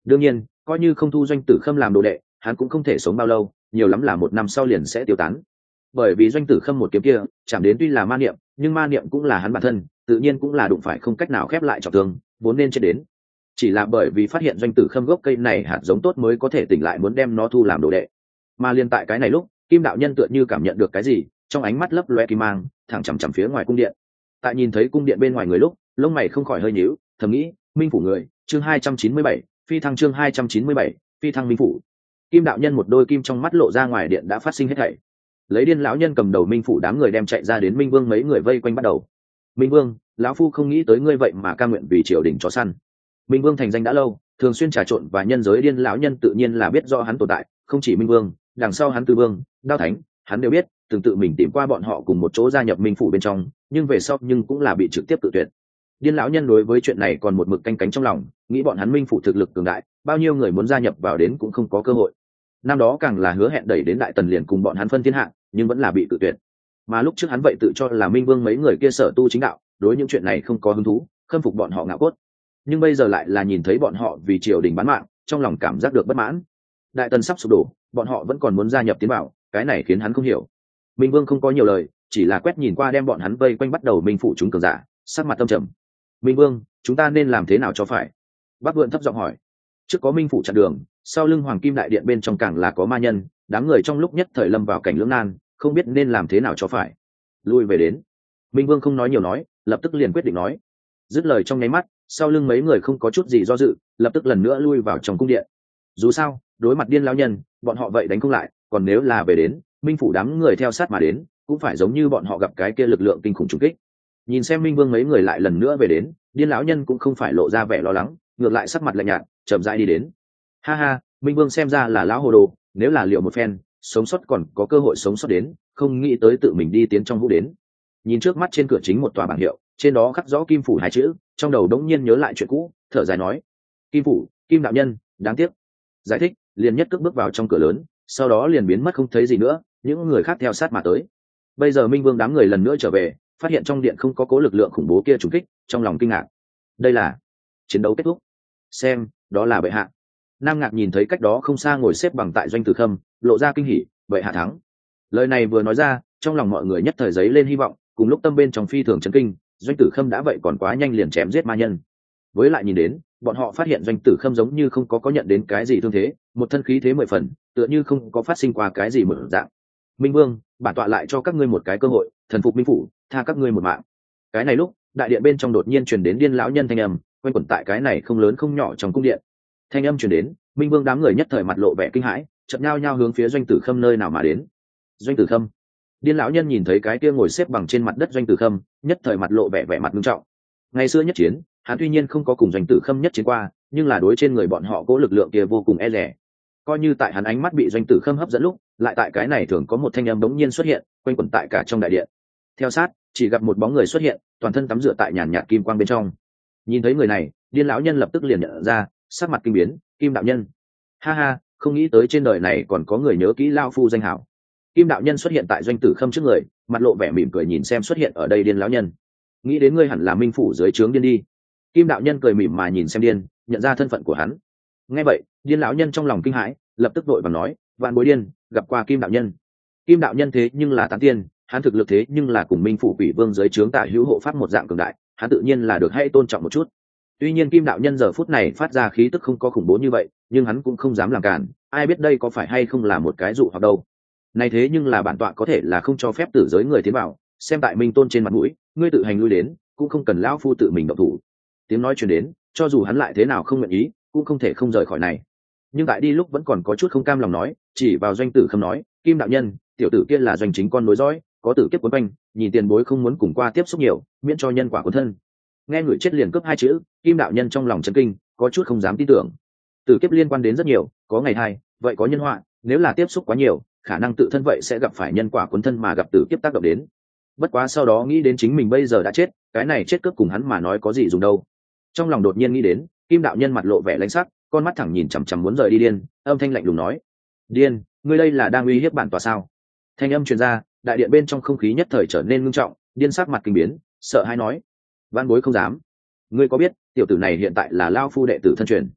đương nhiên coi như không thu Doanh Tử Khâm làm đồ đệ, hắn cũng không thể sống bao lâu, nhiều lắm là một năm sau liền sẽ tiêu tán. Bởi vì Doanh Tử Khâm một kiếm kia chạm đến tuy là ma niệm, nhưng ma niệm cũng là hắn bản thân, tự nhiên cũng là đụng phải không cách nào khép lại trọng thương, vốn nên chết đến. Chỉ là bởi vì phát hiện Doanh Tử Khâm gốc cây này hạt giống tốt mới có thể tỉnh lại, muốn đem nó thu làm đồ đệ. Mà liên tại cái này lúc, Kim đạo nhân tựa như cảm nhận được cái gì, trong ánh mắt lấp loe kim mang, thẳng chằm chằm phía ngoài cung điện. Tại nhìn thấy cung điện bên ngoài người lúc, lông mày không khỏi hơi nhíu, thầm nghĩ, minh phủ người, chương hai trăm chín mươi bảy, phi thăng chương hai trăm chín mươi bảy, phi thăng minh phủ. Kim đạo nhân một đôi kim trong mắt lộ ra ngoài điện đã phát sinh hết thảy. Lấy Điên lão nhân cầm đầu minh phủ đám người đem chạy ra đến Minh Vương mấy người vây quanh bắt đầu. Minh Vương, lão phu không nghĩ tới ngươi vậy mà ca nguyện vì triều đình chó săn. Minh Vương thành danh đã lâu, thường xuyên trà trộn và nhân giới Điên lão nhân tự nhiên là biết rõ hắn tồn tại, không chỉ Minh Vương, đằng sau hắn Tư Vương, Đao Thánh, hắn đều biết, từng tự mình tìm qua bọn họ cùng một chỗ gia nhập minh phủ bên trong, nhưng về sau nhưng cũng là bị trực tiếp tự tuyệt. Điên lão nhân đối với chuyện này còn một mực canh cánh trong lòng, nghĩ bọn hắn minh phủ thực lực cường đại, bao nhiêu người muốn gia nhập vào đến cũng không có cơ hội. Năm đó càng là hứa hẹn đẩy đến đại tần liền cùng bọn hắn phân thiên hạ, nhưng vẫn là bị tự tuyệt. Mà lúc trước hắn vậy tự cho là Minh Vương mấy người kia sở tu chính đạo, đối những chuyện này không có hứng thú, khâm phục bọn họ ngạo cốt. Nhưng bây giờ lại là nhìn thấy bọn họ vì triều đình bán mạng, trong lòng cảm giác được bất mãn. Đại tần sắp sụp đổ, bọn họ vẫn còn muốn gia nhập tiến bảo, cái này khiến hắn không hiểu. Minh Vương không có nhiều lời, chỉ là quét nhìn qua đem bọn hắn vây quanh bắt đầu minh phủ chúng cường giả, sắc mặt tâm trầm. Minh Vương, chúng ta nên làm thế nào cho phải? Bắc Vượn thấp giọng hỏi. Trước có minh phủ chặn đường, sau lưng hoàng kim đại điện bên trong càng là có ma nhân, đám người trong lúc nhất thời lâm vào cảnh lưỡng nan, không biết nên làm thế nào cho phải. Lui về đến. Minh Vương không nói nhiều nói, lập tức liền quyết định nói. Dứt lời trong nháy mắt, sau lưng mấy người không có chút gì do dự, lập tức lần nữa lui vào trong cung điện. Dù sao, đối mặt Điên lão nhân, bọn họ vậy đánh không lại, còn nếu là về đến, minh phủ đám người theo sát mà đến, cũng phải giống như bọn họ gặp cái kia lực lượng kinh khủng trùng kích. Nhìn xem Minh Vương mấy người lại lần nữa về đến, Điên lão nhân cũng không phải lộ ra vẻ lo lắng, ngược lại sắc mặt lạnh nhạt, chậm rãi đi đến. Ha ha, Minh Vương xem ra là lão hồ đồ, nếu là liệu một phen, sống sót còn có cơ hội sống sót đến, không nghĩ tới tự mình đi tiến trong vũ đến. Nhìn trước mắt trên cửa chính một tòa bảng hiệu, trên đó khắc rõ Kim phủ hai chữ, trong đầu đống nhiên nhớ lại chuyện cũ, thở dài nói: Kim phủ, Kim đạo nhân, đáng tiếc. Giải thích, liền nhất cước bước vào trong cửa lớn, sau đó liền biến mất không thấy gì nữa, những người khác theo sát mà tới. Bây giờ Minh Vương đám người lần nữa trở về, phát hiện trong điện không có cố lực lượng khủng bố kia trùng kích, trong lòng kinh ngạc. Đây là chiến đấu kết thúc. Xem, đó là bệ hạ. Nam Ngạc nhìn thấy cách đó không xa ngồi xếp bằng tại Doanh Tử Khâm, lộ ra kinh hỉ, bệ hạ thắng. Lời này vừa nói ra, trong lòng mọi người nhất thời giấy lên hy vọng, cùng lúc tâm bên trong phi thường chấn kinh, Doanh Tử Khâm đã vậy còn quá nhanh liền chém giết ma nhân. Với lại nhìn đến, bọn họ phát hiện Doanh Tử Khâm giống như không có có nhận đến cái gì thương thế, một thân khí thế mười phần, tựa như không có phát sinh qua cái gì mở dạng. Minh Vương, bản tọa lại cho các ngươi một cái cơ hội, thần phục minh phủ, tha các ngươi một mạng. Cái này lúc, đại điện bên trong đột nhiên truyền đến Điên lão nhân thanh âm, quanh quẩn tại cái này không lớn không nhỏ trong cung điện. Thanh âm truyền đến, Minh Vương đám người nhất thời mặt lộ vẻ kinh hãi, chợt nhao nhao hướng phía Doanh Tử Khâm nơi nào mà đến. Doanh Tử Khâm. Điên lão nhân nhìn thấy cái kia ngồi xếp bằng trên mặt đất Doanh Tử Khâm, nhất thời mặt lộ vẻ vẻ mặt nghiêm trọng. Ngày xưa nhất chiến, hắn tuy nhiên không có cùng Doanh Tử Khâm nhất chiến qua, nhưng là đối trên người bọn họ cố lực lượng kia vô cùng e dè. Coi như tại hắn ánh mắt bị Doanh Tử Khâm hấp dẫn lúc, lại tại cái này thường có một thanh âm bỗng nhiên xuất hiện, quanh quẩn tại cả trong đại điện. Theo sát, chỉ gặp một bóng người xuất hiện, toàn thân tắm rửa tại nhàn nhạt kim quang bên trong. Nhìn thấy người này, Điên lão nhân lập tức liền nhận ra, sắc mặt kinh biến, Kim đạo nhân. Ha ha, không nghĩ tới trên đời này còn có người nhớ kỹ lao phu danh hảo. Kim đạo nhân xuất hiện tại Doanh Tử Khâm trước người, mặt lộ vẻ mỉm cười nhìn xem xuất hiện ở đây Điên lão nhân. Nghĩ đến ngươi hẳn là minh phủ dưới trướng Điên đi. Kim đạo nhân cười mỉm mà nhìn xem Điên, nhận ra thân phận của hắn. Nghe vậy, Điên lão nhân trong lòng kinh hãi, lập tức vội vàng nói: Vạn Bối Điên, gặp qua Kim đạo nhân. Kim đạo nhân thế nhưng là tán tiên, hắn thực lực thế nhưng là cùng minh phủ quỷ vương dưới trướng Tạ Hữu hộ pháp một dạng cường đại, hắn tự nhiên là được hãy tôn trọng một chút. Tuy nhiên Kim đạo nhân giờ phút này phát ra khí tức không có khủng bố như vậy, nhưng hắn cũng không dám làm cản, ai biết đây có phải hay không là một cái dụ hoặc đâu. Này thế nhưng là bản tọa có thể là không cho phép tử giới người tiến vào, xem tại minh tôn trên mặt mũi, ngươi tự hành lui đến, cũng không cần lão phu tự mình động thủ. Tiếng nói truyền đến, cho dù hắn lại thế nào không nguyện ý, cũng không thể không rời khỏi này. Nhưng tại đi lúc vẫn còn có chút không cam lòng nói, chỉ vào Doanh Tử Khâm nói: Kim đạo nhân, tiểu tử kia là doanh chính con nối dõi, có tử kiếp cuốn quanh, nhìn tiền bối không muốn cùng qua tiếp xúc nhiều, miễn cho nhân quả cuốn thân. Nghe người chết liền cướp hai chữ, Kim đạo nhân trong lòng chấn kinh, có chút không dám tin tưởng. Tử kiếp liên quan đến rất nhiều, có ngày hai, vậy có nhân họa, nếu là tiếp xúc quá nhiều, khả năng tự thân vậy sẽ gặp phải nhân quả cuốn thân mà gặp tử kiếp tác động đến. Bất quá sau đó nghĩ đến chính mình bây giờ đã chết, cái này chết cướp cùng hắn mà nói có gì dùng đâu. Trong lòng đột nhiên nghĩ đến, Kim đạo nhân mặt lộ vẻ lãnh sắc, con mắt thẳng nhìn chằm chằm muốn rời đi Điên, âm thanh lạnh lùng nói: Điên, ngươi đây là đang uy hiếp bản tọa sao? Thanh âm truyền ra, đại điện bên trong không khí nhất thời trở nên ngưng trọng, Điên sắc mặt kinh biến, sợ hãi nói: Vạn Bối không dám. Ngươi có biết, tiểu tử này hiện tại là lao phu đệ tử thân truyền.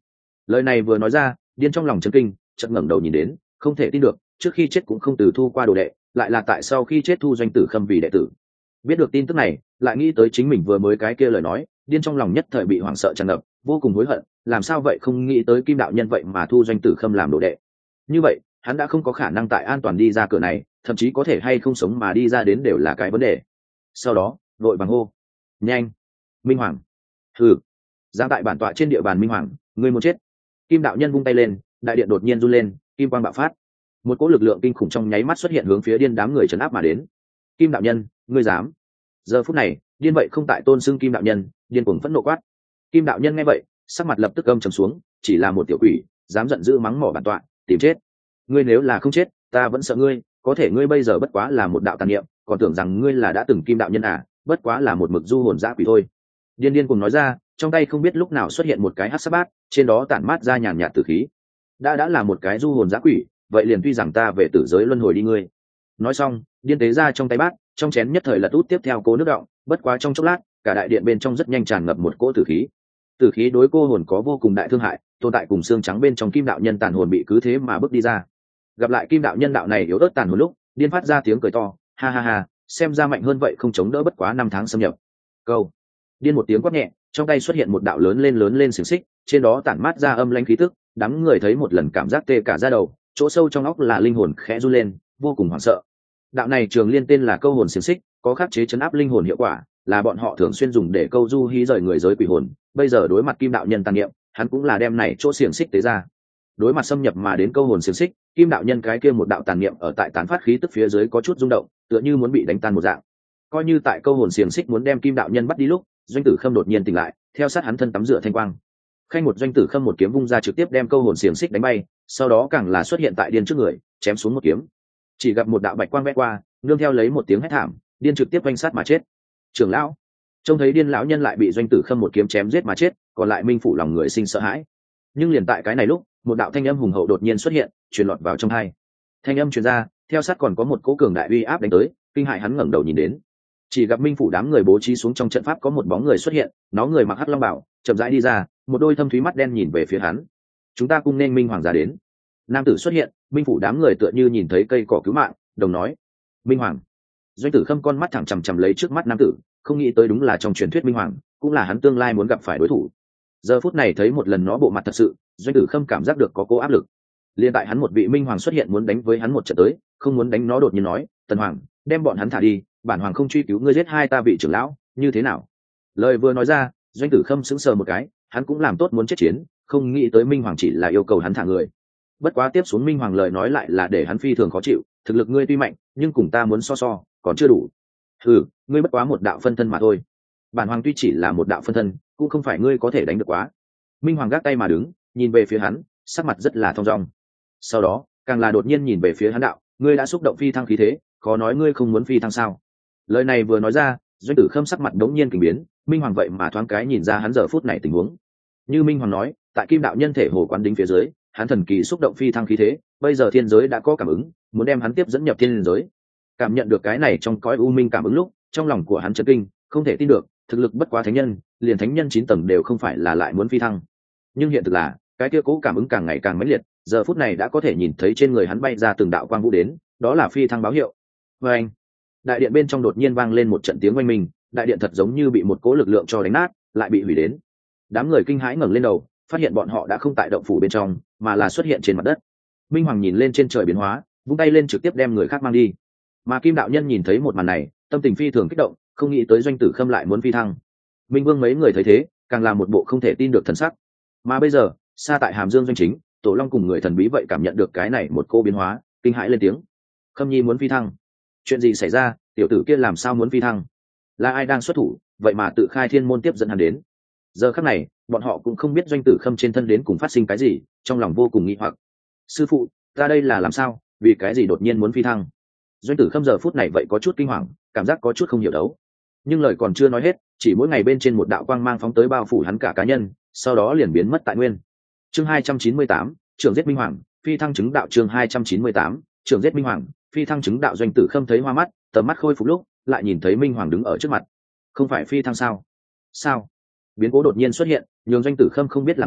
Lời này vừa nói ra, điên trong lòng chấn kinh, chợt ngẩng đầu nhìn đến, không thể tin được, trước khi chết cũng không từ thu qua đồ đệ, lại là tại sau khi chết thu Doanh Tử Khâm vì đệ tử. Biết được tin tức này, lại nghĩ tới chính mình vừa mới cái kia lời nói, điên trong lòng nhất thời bị hoảng sợ tràn ngập, vô cùng hối hận, làm sao vậy không nghĩ tới Kim đạo nhân vậy mà thu Doanh Tử Khâm làm đồ đệ. Như vậy, hắn đã không có khả năng tại an toàn đi ra cửa này, thậm chí có thể hay không sống mà đi ra đến đều là cái vấn đề. Sau đó, vội vàng hô: "Nhanh, Minh Hoàng!" Hừ, giáng tại bản tọa trên địa bàn Minh Hoàng, ngươi muốn chết. Kim đạo nhân vung tay lên, đại điện đột nhiên run lên, kim quang bạo phát, một cỗ lực lượng kinh khủng trong nháy mắt xuất hiện hướng phía điên đám người trấn áp mà đến. Kim đạo nhân, ngươi dám? Giờ phút này, điên vậy không tại tôn xưng Kim đạo nhân, điên cuồng phẫn nộ quát. Kim đạo nhân nghe vậy, sắc mặt lập tức âm trầm xuống, chỉ là một tiểu quỷ, dám giận dữ mắng mỏ bản tọa, tìm chết. Ngươi nếu là không chết, ta vẫn sợ ngươi, có thể ngươi bây giờ bất quá là một đạo tàn niệm, còn tưởng rằng ngươi là đã từng Kim đạo nhân à, bất quá là một mực du hồn dã quỷ thôi. Điên điên cùng nói ra, trong tay không biết lúc nào xuất hiện một cái hắc sát bát, trên đó tản mát ra nhàn nhạt tử khí. Đã đã là một cái du hồn dã quỷ, vậy liền tuy rằng ta về tử giới luân hồi đi ngươi. Nói xong, điên tế ra trong tay bát, trong chén nhất thời lật út tiếp theo cố nước động, bất quá trong chốc lát, cả đại điện bên trong rất nhanh tràn ngập một cỗ tử khí. Tử khí đối cô hồn có vô cùng đại thương hại, tồn tại cùng xương trắng bên trong Kim đạo nhân tàn hồn bị cứ thế mà bước đi ra. Gặp lại Kim đạo nhân đạo này yếu ớt tàn hồn lúc, điên phát ra tiếng cười to, ha ha ha, xem ra mạnh hơn vậy không chống đỡ bất quá năm tháng xâm nhập. Câu. Điên một tiếng quát nhẹ, trong tay xuất hiện một đạo lớn lên lớn lên xiềng xích, trên đó tản mát ra âm lãnh khí tức, đám người thấy một lần cảm giác tê cả da đầu, chỗ sâu trong óc là linh hồn khẽ run lên, vô cùng hoảng sợ. Đạo này trường liên tên là câu hồn xiềng xích, có khắc chế chấn áp linh hồn hiệu quả, là bọn họ thường xuyên dùng để câu du hí rời người giới quỷ hồn. Bây giờ đối mặt Kim đạo nhân tàn niệm, hắn cũng là đem này chỗ xiềng xích tế ra. Đối mặt xâm nhập mà đến câu hồn xiềng xích, Kim đạo nhân cái kia một đạo tàn niệm ở tại tán phát khí tức phía dưới có chút rung động, tựa như muốn bị đánh tan một dạng. Coi như tại câu hồn xiềng xích muốn đem Kim đạo nhân bắt đi lúc, Doanh Tử Khâm đột nhiên tỉnh lại, theo sát hắn thân tắm rửa thanh quang. Khanh một Doanh Tử Khâm một kiếm vung ra trực tiếp đem câu hồn xiềng xích đánh bay, sau đó càng là xuất hiện tại điên trước người, chém xuống một kiếm. Chỉ gặp một đạo bạch quang vẽ qua, nương theo lấy một tiếng hét thảm, điên trực tiếp quanh sát mà chết. Trưởng lão trông thấy điên lão nhân lại bị Doanh Tử Khâm một kiếm chém giết mà chết, còn lại minh phủ lòng người sinh sợ hãi. Nhưng liền tại cái này lúc, một đạo thanh âm hùng hậu đột nhiên xuất hiện, truyền lọt vào trong tai. Thanh âm truyền ra, theo sát còn có một cỗ cường đại uy áp đánh tới, kinh hại hắn ngẩng đầu nhìn đến. Chỉ gặp minh phủ đám người bố trí xuống trong trận pháp có một bóng người xuất hiện, nó người mặc hắc long bào, chậm rãi đi ra, một đôi thâm thúy mắt đen nhìn về phía hắn. Chúng ta cùng nên Minh Hoàng ra đến. Nam tử xuất hiện, minh phủ đám người tựa như nhìn thấy cây cỏ cứu mạng, đồng nói: Minh Hoàng. Doanh Tử Khâm con mắt thẳng chằm chằm lấy trước mắt nam tử, không nghĩ tới đúng là trong truyền thuyết Minh Hoàng, cũng là hắn tương lai muốn gặp phải đối thủ. Giờ phút này thấy một lần nó bộ mặt thật sự, Doanh Tử Khâm cảm giác được có cố áp lực. Liên tại hắn một vị Minh Hoàng xuất hiện muốn đánh với hắn một trận tới, không muốn đánh nó đột nhiên nói: Tần Hoàng, đem bọn hắn thả đi, bản hoàng không truy cứu ngươi giết hai ta vị trưởng lão, như thế nào? Lời vừa nói ra, Doanh Tử Khâm sững sờ một cái, hắn cũng làm tốt muốn chết chiến, không nghĩ tới Minh Hoàng chỉ là yêu cầu hắn thả người. Bất quá tiếp xuống Minh Hoàng lời nói lại là để hắn phi thường khó chịu, thực lực ngươi tuy mạnh, nhưng cùng ta muốn so so, còn chưa đủ. Ừ, ngươi bất quá một đạo phân thân mà thôi. Bản hoàng tuy chỉ là một đạo phân thân, cũng không phải ngươi có thể đánh được quá. Minh Hoàng gác tay mà đứng, nhìn về phía hắn, sắc mặt rất là thong dong. Sau đó, càng là đột nhiên nhìn về phía hắn đạo: ngươi đã xúc động phi thăng khí thế, khó nói ngươi không muốn phi thăng sao? Lời này vừa nói ra, Doanh Tử Khâm sắc mặt đống nhiên kinh biến, Minh Hoàng vậy mà thoáng cái nhìn ra hắn giờ phút này tình huống. Như Minh Hoàng nói, tại Kim đạo nhân thể hồ quán đính phía dưới, hắn thần kỳ xúc động phi thăng khí thế, bây giờ thiên giới đã có cảm ứng, muốn đem hắn tiếp dẫn nhập thiên giới. Cảm nhận được cái này trong cõi u minh cảm ứng lúc, trong lòng của hắn chấn kinh, không thể tin được, thực lực bất quá thánh nhân, liền thánh nhân chín tầng đều không phải là lại muốn phi thăng. Nhưng hiện thực là, cái kia cố cảm ứng càng ngày càng mãnh liệt, giờ phút này đã có thể nhìn thấy trên người hắn bay ra từng đạo quang vũ đến, đó là phi thăng báo hiệu. Và anh, đại điện bên trong đột nhiên vang lên một trận tiếng oanh minh, đại điện thật giống như bị một cố lực lượng cho đánh nát, lại bị hủy đến. Đám người kinh hãi ngẩng lên đầu, phát hiện bọn họ đã không tại động phủ bên trong, mà là xuất hiện trên mặt đất. Minh Hoàng nhìn lên trên trời biến hóa, vung tay lên trực tiếp đem người khác mang đi. Mà Kim đạo nhân nhìn thấy một màn này, tâm tình phi thường kích động, không nghĩ tới Doanh Tử Khâm lại muốn phi thăng. Minh Vương mấy người thấy thế, càng là một bộ không thể tin được thần sắc. Mà bây giờ, xa tại Hàm Dương doanh chính, Tổ Long cùng người thần bí vậy cảm nhận được cái này một cô biến hóa, kinh hãi lên tiếng: Khâm Nhi muốn phi thăng? Chuyện gì xảy ra? Tiểu tử kia làm sao muốn phi thăng? Là ai đang xuất thủ, vậy mà tự khai thiên môn tiếp dẫn hắn đến? Giờ khắc này, bọn họ cũng không biết Doanh Tử Khâm trên thân đến cùng phát sinh cái gì, trong lòng vô cùng nghi hoặc. Sư phụ, ta đây là làm sao? Vì cái gì đột nhiên muốn phi thăng? Doanh Tử Khâm giờ phút này vậy có chút kinh hoàng, cảm giác có chút không hiểu đấu. Nhưng lời còn chưa nói hết, chỉ mỗi ngày bên trên một đạo quang mang phóng tới bao phủ hắn cả cá nhân, sau đó liền biến mất tại nguyên. Chương hai trăm chín mươi tám, trưởng giết Minh Hoàng, phi thăng chứng đạo. Chương hai trăm chín mươi tám, trưởng giết Minh Hoàng, phi thăng chứng đạo. Doanh Tử Khâm thấy hoa mắt, tầm mắt khôi phục lúc, lại nhìn thấy Minh Hoàng đứng ở trước mặt. Không phải phi thăng sao? Sao? Biến cố đột nhiên xuất hiện, nhường Doanh Tử Khâm không biết làm sao,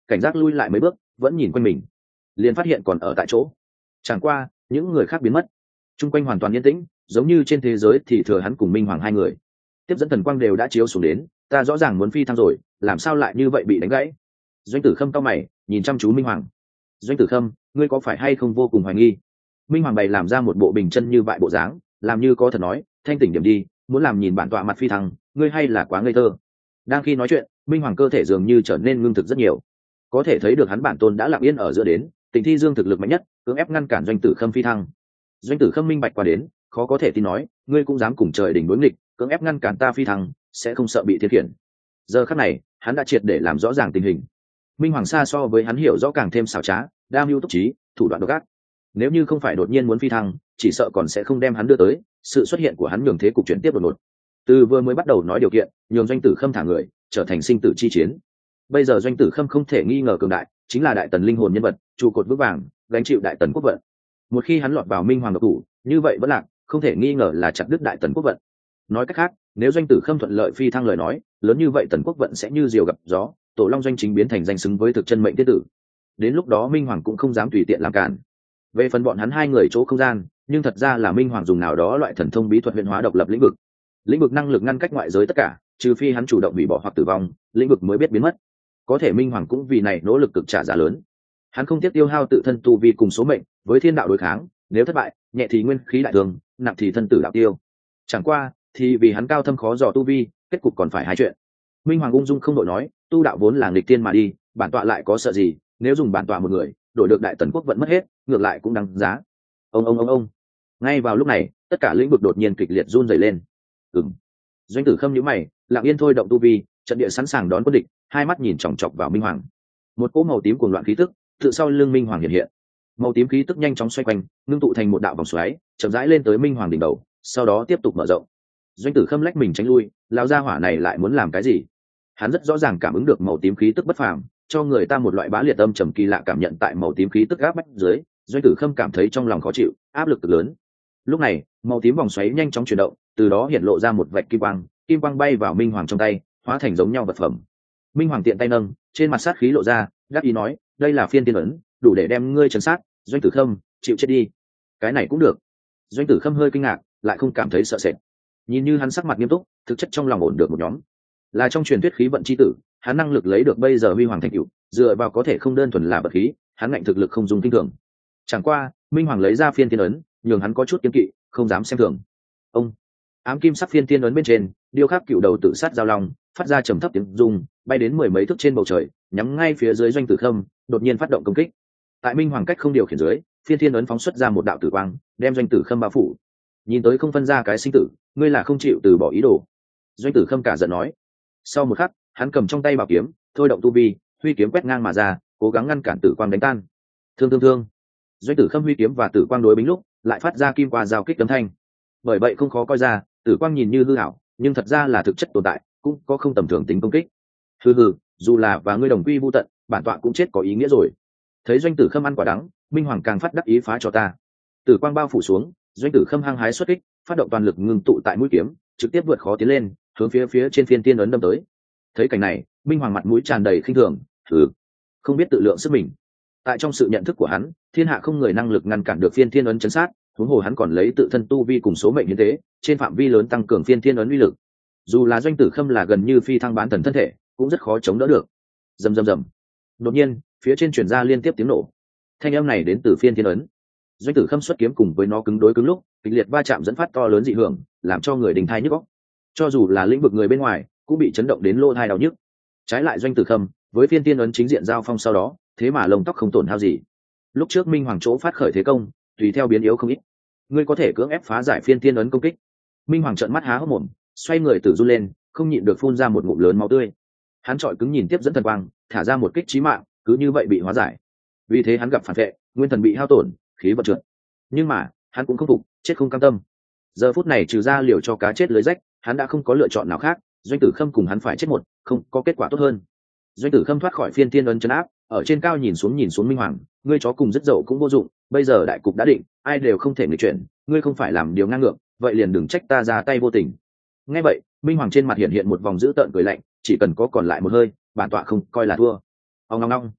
cảnh giác lui lại mấy bước, vẫn nhìn quanh mình, liền phát hiện còn ở tại chỗ. Chẳng qua những người khác biến mất, chung quanh hoàn toàn yên tĩnh, giống như trên thế giới thì thừa hắn cùng Minh Hoàng hai người. Tiếp dẫn thần quang đều đã chiếu xuống đến, ta rõ ràng muốn phi thăng rồi, làm sao lại như vậy bị đánh gãy? Doanh Tử Khâm cau mày, nhìn chăm chú Minh Hoàng. Doanh Tử Khâm, ngươi có phải hay không vô cùng hoài nghi? Minh Hoàng bày làm ra một bộ bình chân như vậy bộ dáng, làm như có thật nói, thanh tỉnh điểm đi, muốn làm nhìn bản tọa mặt phi thăng, ngươi hay là quá ngây thơ. Đang khi nói chuyện, Minh Hoàng cơ thể dường như trở nên ngưng thực rất nhiều, có thể thấy được hắn bản tôn đã lặng yên ở giữa đến, Tịnh Thi Dương thực lực mạnh nhất, cưỡng ép ngăn cản Doanh Tử Khâm phi thăng. Doanh Tử Khâm minh bạch qua đến, khó có thể tin nói, ngươi cũng dám cùng trời đỉnh đối nghịch, cưỡng ép ngăn cản ta phi thăng, sẽ không sợ bị thiên khiển. Giờ khắc này, hắn đã triệt để làm rõ ràng tình hình. Minh Hoàng xa so với hắn hiểu rõ càng thêm xảo trá, đa mưu túc trí, thủ đoạn độc ác. Nếu như không phải đột nhiên muốn phi thăng, chỉ sợ còn sẽ không đem hắn đưa tới. Sự xuất hiện của hắn nhường thế cục chuyển tiếp đột ngột. Từ vừa mới bắt đầu nói điều kiện, nhường Doanh Tử Khâm thả người, trở thành sinh tử chi chiến. Bây giờ Doanh Tử Khâm không thể nghi ngờ cường đại, chính là đại tần linh hồn nhân vật, trụ cột vững vàng, gánh chịu đại tần quốc vận. Một khi hắn lọt vào Minh Hoàng độc thủ, như vậy vẫn lạc, không thể nghi ngờ là chặt đứt đại tần quốc vận. Nói cách khác, nếu Doanh Tử Khâm thuận lợi phi thăng lời nói, lớn như vậy tần quốc vận sẽ như diều gặp gió, Tổ Long Doanh chính biến thành danh xứng với thực chân mệnh tiết tử. Đến lúc đó Minh Hoàng cũng không dám tùy tiện làm cản. Về phần bọn hắn hai người chỗ không gian, nhưng thật ra là Minh Hoàng dùng nào đó loại thần thông bí thuật huyền hóa độc lập lĩnh vực. Lĩnh vực năng lực ngăn cách ngoại giới tất cả, trừ phi hắn chủ động hủy bỏ hoặc tử vong, lĩnh vực mới biết biến mất. Có thể Minh Hoàng cũng vì này nỗ lực cực trả giá lớn. Hắn không tiếc tiêu hao tự thân tu vi cùng số mệnh, với thiên đạo đối kháng, nếu thất bại, nhẹ thì nguyên khí đại thương, nặng thì thân tử đạo tiêu. Chẳng qua, thì vì hắn cao thâm khó dò tu vi, kết cục còn phải hai chuyện. Minh Hoàng ung dung không đội nói, tu đạo vốn là nghịch tiên mà đi, bản tọa lại có sợ gì, nếu dùng bản tọa một người, đổi được đại tần quốc vẫn mất hết, ngược lại cũng đáng giá. Ông ông ông ông. Ngay vào lúc này, tất cả lĩnh vực đột nhiên kịch liệt run rẩy lên. Ừm. Doanh Tử Khâm nhíu mày, lặng yên thôi động tu vi, trận địa sẵn sàng đón quân địch, hai mắt nhìn chòng chọc vào Minh Hoàng. Một cỗ màu tím cuồng loạn khí tức, tự sau lưng Minh Hoàng hiện hiện. Màu tím khí tức nhanh chóng xoay quanh, ngưng tụ thành một đạo vòng xoáy, chậm rãi lên tới Minh Hoàng đỉnh đầu, sau đó tiếp tục mở rộng. Doanh Tử Khâm lách mình tránh lui, lão gia hỏa này lại muốn làm cái gì? Hắn rất rõ ràng cảm ứng được màu tím khí tức bất phàm, cho người ta một loại bá liệt âm trầm kỳ lạ cảm nhận tại màu tím khí tức áp bách dưới, Doanh Tử Khâm cảm thấy trong lòng khó chịu, áp lực cực lớn. Lúc này, màu tím vòng xoáy nhanh chóng chuyển động, từ đó hiện lộ ra một vạch kim quang, kim quang bay vào Minh Hoàng trong tay, hóa thành giống nhau vật phẩm. Minh Hoàng tiện tay nâng, trên mặt sát khí lộ ra, đáp ý nói, đây là phiên tiên ấn, đủ để đem ngươi trấn sát. Doanh Tử Khâm, chịu chết đi. Cái này cũng được. Doanh Tử Khâm hơi kinh ngạc, lại không cảm thấy sợ sệt. Nhìn như hắn sắc mặt nghiêm túc, thực chất trong lòng ổn được một nhóm. Là trong truyền thuyết khí vận chi tử, hắn năng lực lấy được bây giờ huy hoàng thành tựu, dựa vào có thể không đơn thuần là vật khí, hắn ngạnh thực lực không dùng kinh thường. Chẳng qua, Minh Hoàng lấy ra phiên tiên ấn, nhường hắn có chút kiêng kỵ, không dám xem thường. Ông, ám kim sắc phiên tiên ấn bên trên, điêu khắc cựu đầu tự sát giao long, phát ra trầm thấp tiếng rung, bay đến mười mấy thước trên bầu trời, nhắm ngay phía dưới Doanh Tử Khâm, đột nhiên phát động công kích. Tại Minh Hoàng cách không điều khiển dưới, phiên tiên ấn phóng xuất ra một đạo tử quang, đem Doanh Tử Khâm bao phủ. Nhìn tới không phân ra cái sinh tử, ngươi là không chịu từ bỏ ý đồ. Doanh Tử Khâm cả giận nói. Sau một khắc, hắn cầm trong tay bảo kiếm, thôi động tu vi, huy kiếm quét ngang mà ra, cố gắng ngăn cản tử quang đánh tan. Thương thương thương. Doanh Tử Khâm huy kiếm và tử quang đối bính lúc, lại phát ra kim qua giao kích âm thanh. Bởi vậy không khó coi ra, tử quang nhìn như hư ảo, nhưng thật ra là thực chất tồn tại, cũng có không tầm thường tính công kích. Hừ hừ, dù là và ngươi đồng quy vu tận, bản tọa cũng chết có ý nghĩa rồi. Thấy Doanh Tử Khâm ăn quả đắng, Minh Hoàng càng phát đắc ý phá cho ta. Tử quang bao phủ xuống, Doanh Tử Khâm hăng hái xuất kích, phát động toàn lực ngưng tụ tại mũi kiếm, trực tiếp vượt khó tiến lên, hướng phía phía trên phiên tiên ấn đâm tới. Thấy cảnh này, Minh Hoàng mặt mũi tràn đầy khinh thường, thử không biết tự lượng sức mình. Tại trong sự nhận thức của hắn, thiên hạ không người năng lực ngăn cản được phiên tiên ấn chấn sát, huống hồ hắn còn lấy tự thân tu vi cùng số mệnh hiến tế, trên phạm vi lớn tăng cường phiên tiên ấn uy lực. Dù là Doanh Tử Khâm là gần như phi thăng bán thần thân thể, cũng rất khó chống đỡ được. Rầm rầm rầm. Đột nhiên, phía trên truyền ra liên tiếp tiếng nổ. Thanh âm này đến từ phiên tiên ấn. Doanh Tử Khâm xuất kiếm cùng với nó cứng đối cứng lúc, kịch liệt va chạm dẫn phát to lớn dị hưởng, làm cho người đình thai nhức óc. Cho dù là lĩnh vực người bên ngoài, cũng bị chấn động đến lỗ tai đau nhức. Trái lại Doanh Tử Khâm, với phiên tiên ấn chính diện giao phong sau đó, thế mà lông tóc không tổn hao gì. Lúc trước Minh Hoàng chỗ phát khởi thế công, tùy theo biến yếu không ít. Ngươi có thể cưỡng ép phá giải phiên tiên ấn công kích. Minh Hoàng trợn mắt há hốc mồm, xoay người tự run lên, không nhịn được phun ra một ngụm lớn máu tươi. Hắn trọi cứng nhìn tiếp dẫn thần quang, thả ra một kích chí mạng, cứ như vậy bị hóa giải. Vì thế hắn gặp phản vệ, nguyên thần bị hao tổn, khí vận trượt. Nhưng mà, hắn cũng không phục, chết không cam tâm. Giờ phút này trừ ra liều cho cá chết lưới rách, hắn đã không có lựa chọn nào khác, Doanh Tử Khâm cùng hắn phải chết một, không có kết quả tốt hơn. Doanh Tử Khâm thoát khỏi phiên tiên ấn trấn áp, ở trên cao nhìn xuống nhìn xuống Minh Hoàng, ngươi chó cùng rất dậu cũng vô dụng, bây giờ đại cục đã định, ai đều không thể nghịch chuyển, ngươi không phải làm điều ngang ngược, vậy liền đừng trách ta ra tay vô tình. Nghe vậy, Minh Hoàng trên mặt hiện hiện một vòng dữ tợn cười lạnh, chỉ cần có còn lại một hơi, bản tọa không coi là thua. Ông ngong ngong.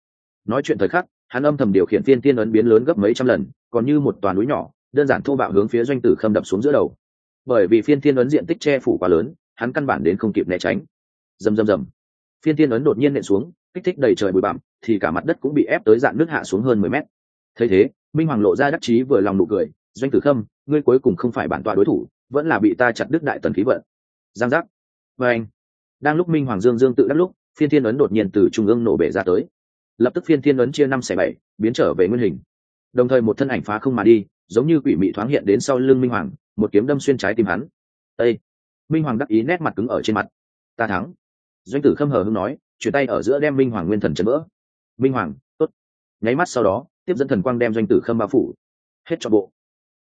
nói chuyện thời khắc hắn âm thầm điều khiển phiên thiên ấn biến lớn gấp mấy trăm lần, còn như một toàn núi nhỏ đơn giản thô bạo hướng phía doanh tử khâm đập xuống giữa đầu. Bởi vì phiên thiên ấn diện tích che phủ quá lớn, hắn căn bản đến không kịp né tránh. Rầm rầm rầm, phiên thiên ấn đột nhiên nện xuống, kích thích đầy trời bụi bặm, thì cả mặt đất cũng bị ép tới dạn nước hạ xuống hơn mười mét. Thấy thế, Minh Hoàng lộ ra đắc chí vừa lòng nụ cười, doanh tử khâm, ngươi cuối cùng không phải bản tọa đối thủ, vẫn là bị ta chặt đứt đại tần khí vận. Giang giác. Và anh, đang lúc Minh Hoàng dương dương tự đắc lúc, phiên thiên ấn đột nhiên từ trung ương nổ bể ra tới. Lập tức phiên thiên ấn chia năm xẻ bảy, biến trở về nguyên hình. Đồng thời một thân ảnh phá không mà đi, giống như quỷ mị thoáng hiện đến sau lưng Minh Hoàng, một kiếm đâm xuyên trái tim hắn. Ê! Minh Hoàng đắc ý nét mặt cứng ở trên mặt. Ta thắng. Doanh tử khâm hờ hững nói, chuyển tay ở giữa đem Minh Hoàng nguyên thần chấn vỡ. Minh Hoàng, tốt. Nháy mắt sau đó, tiếp dẫn thần quang đem doanh tử khâm bao phủ. Hết cho bộ.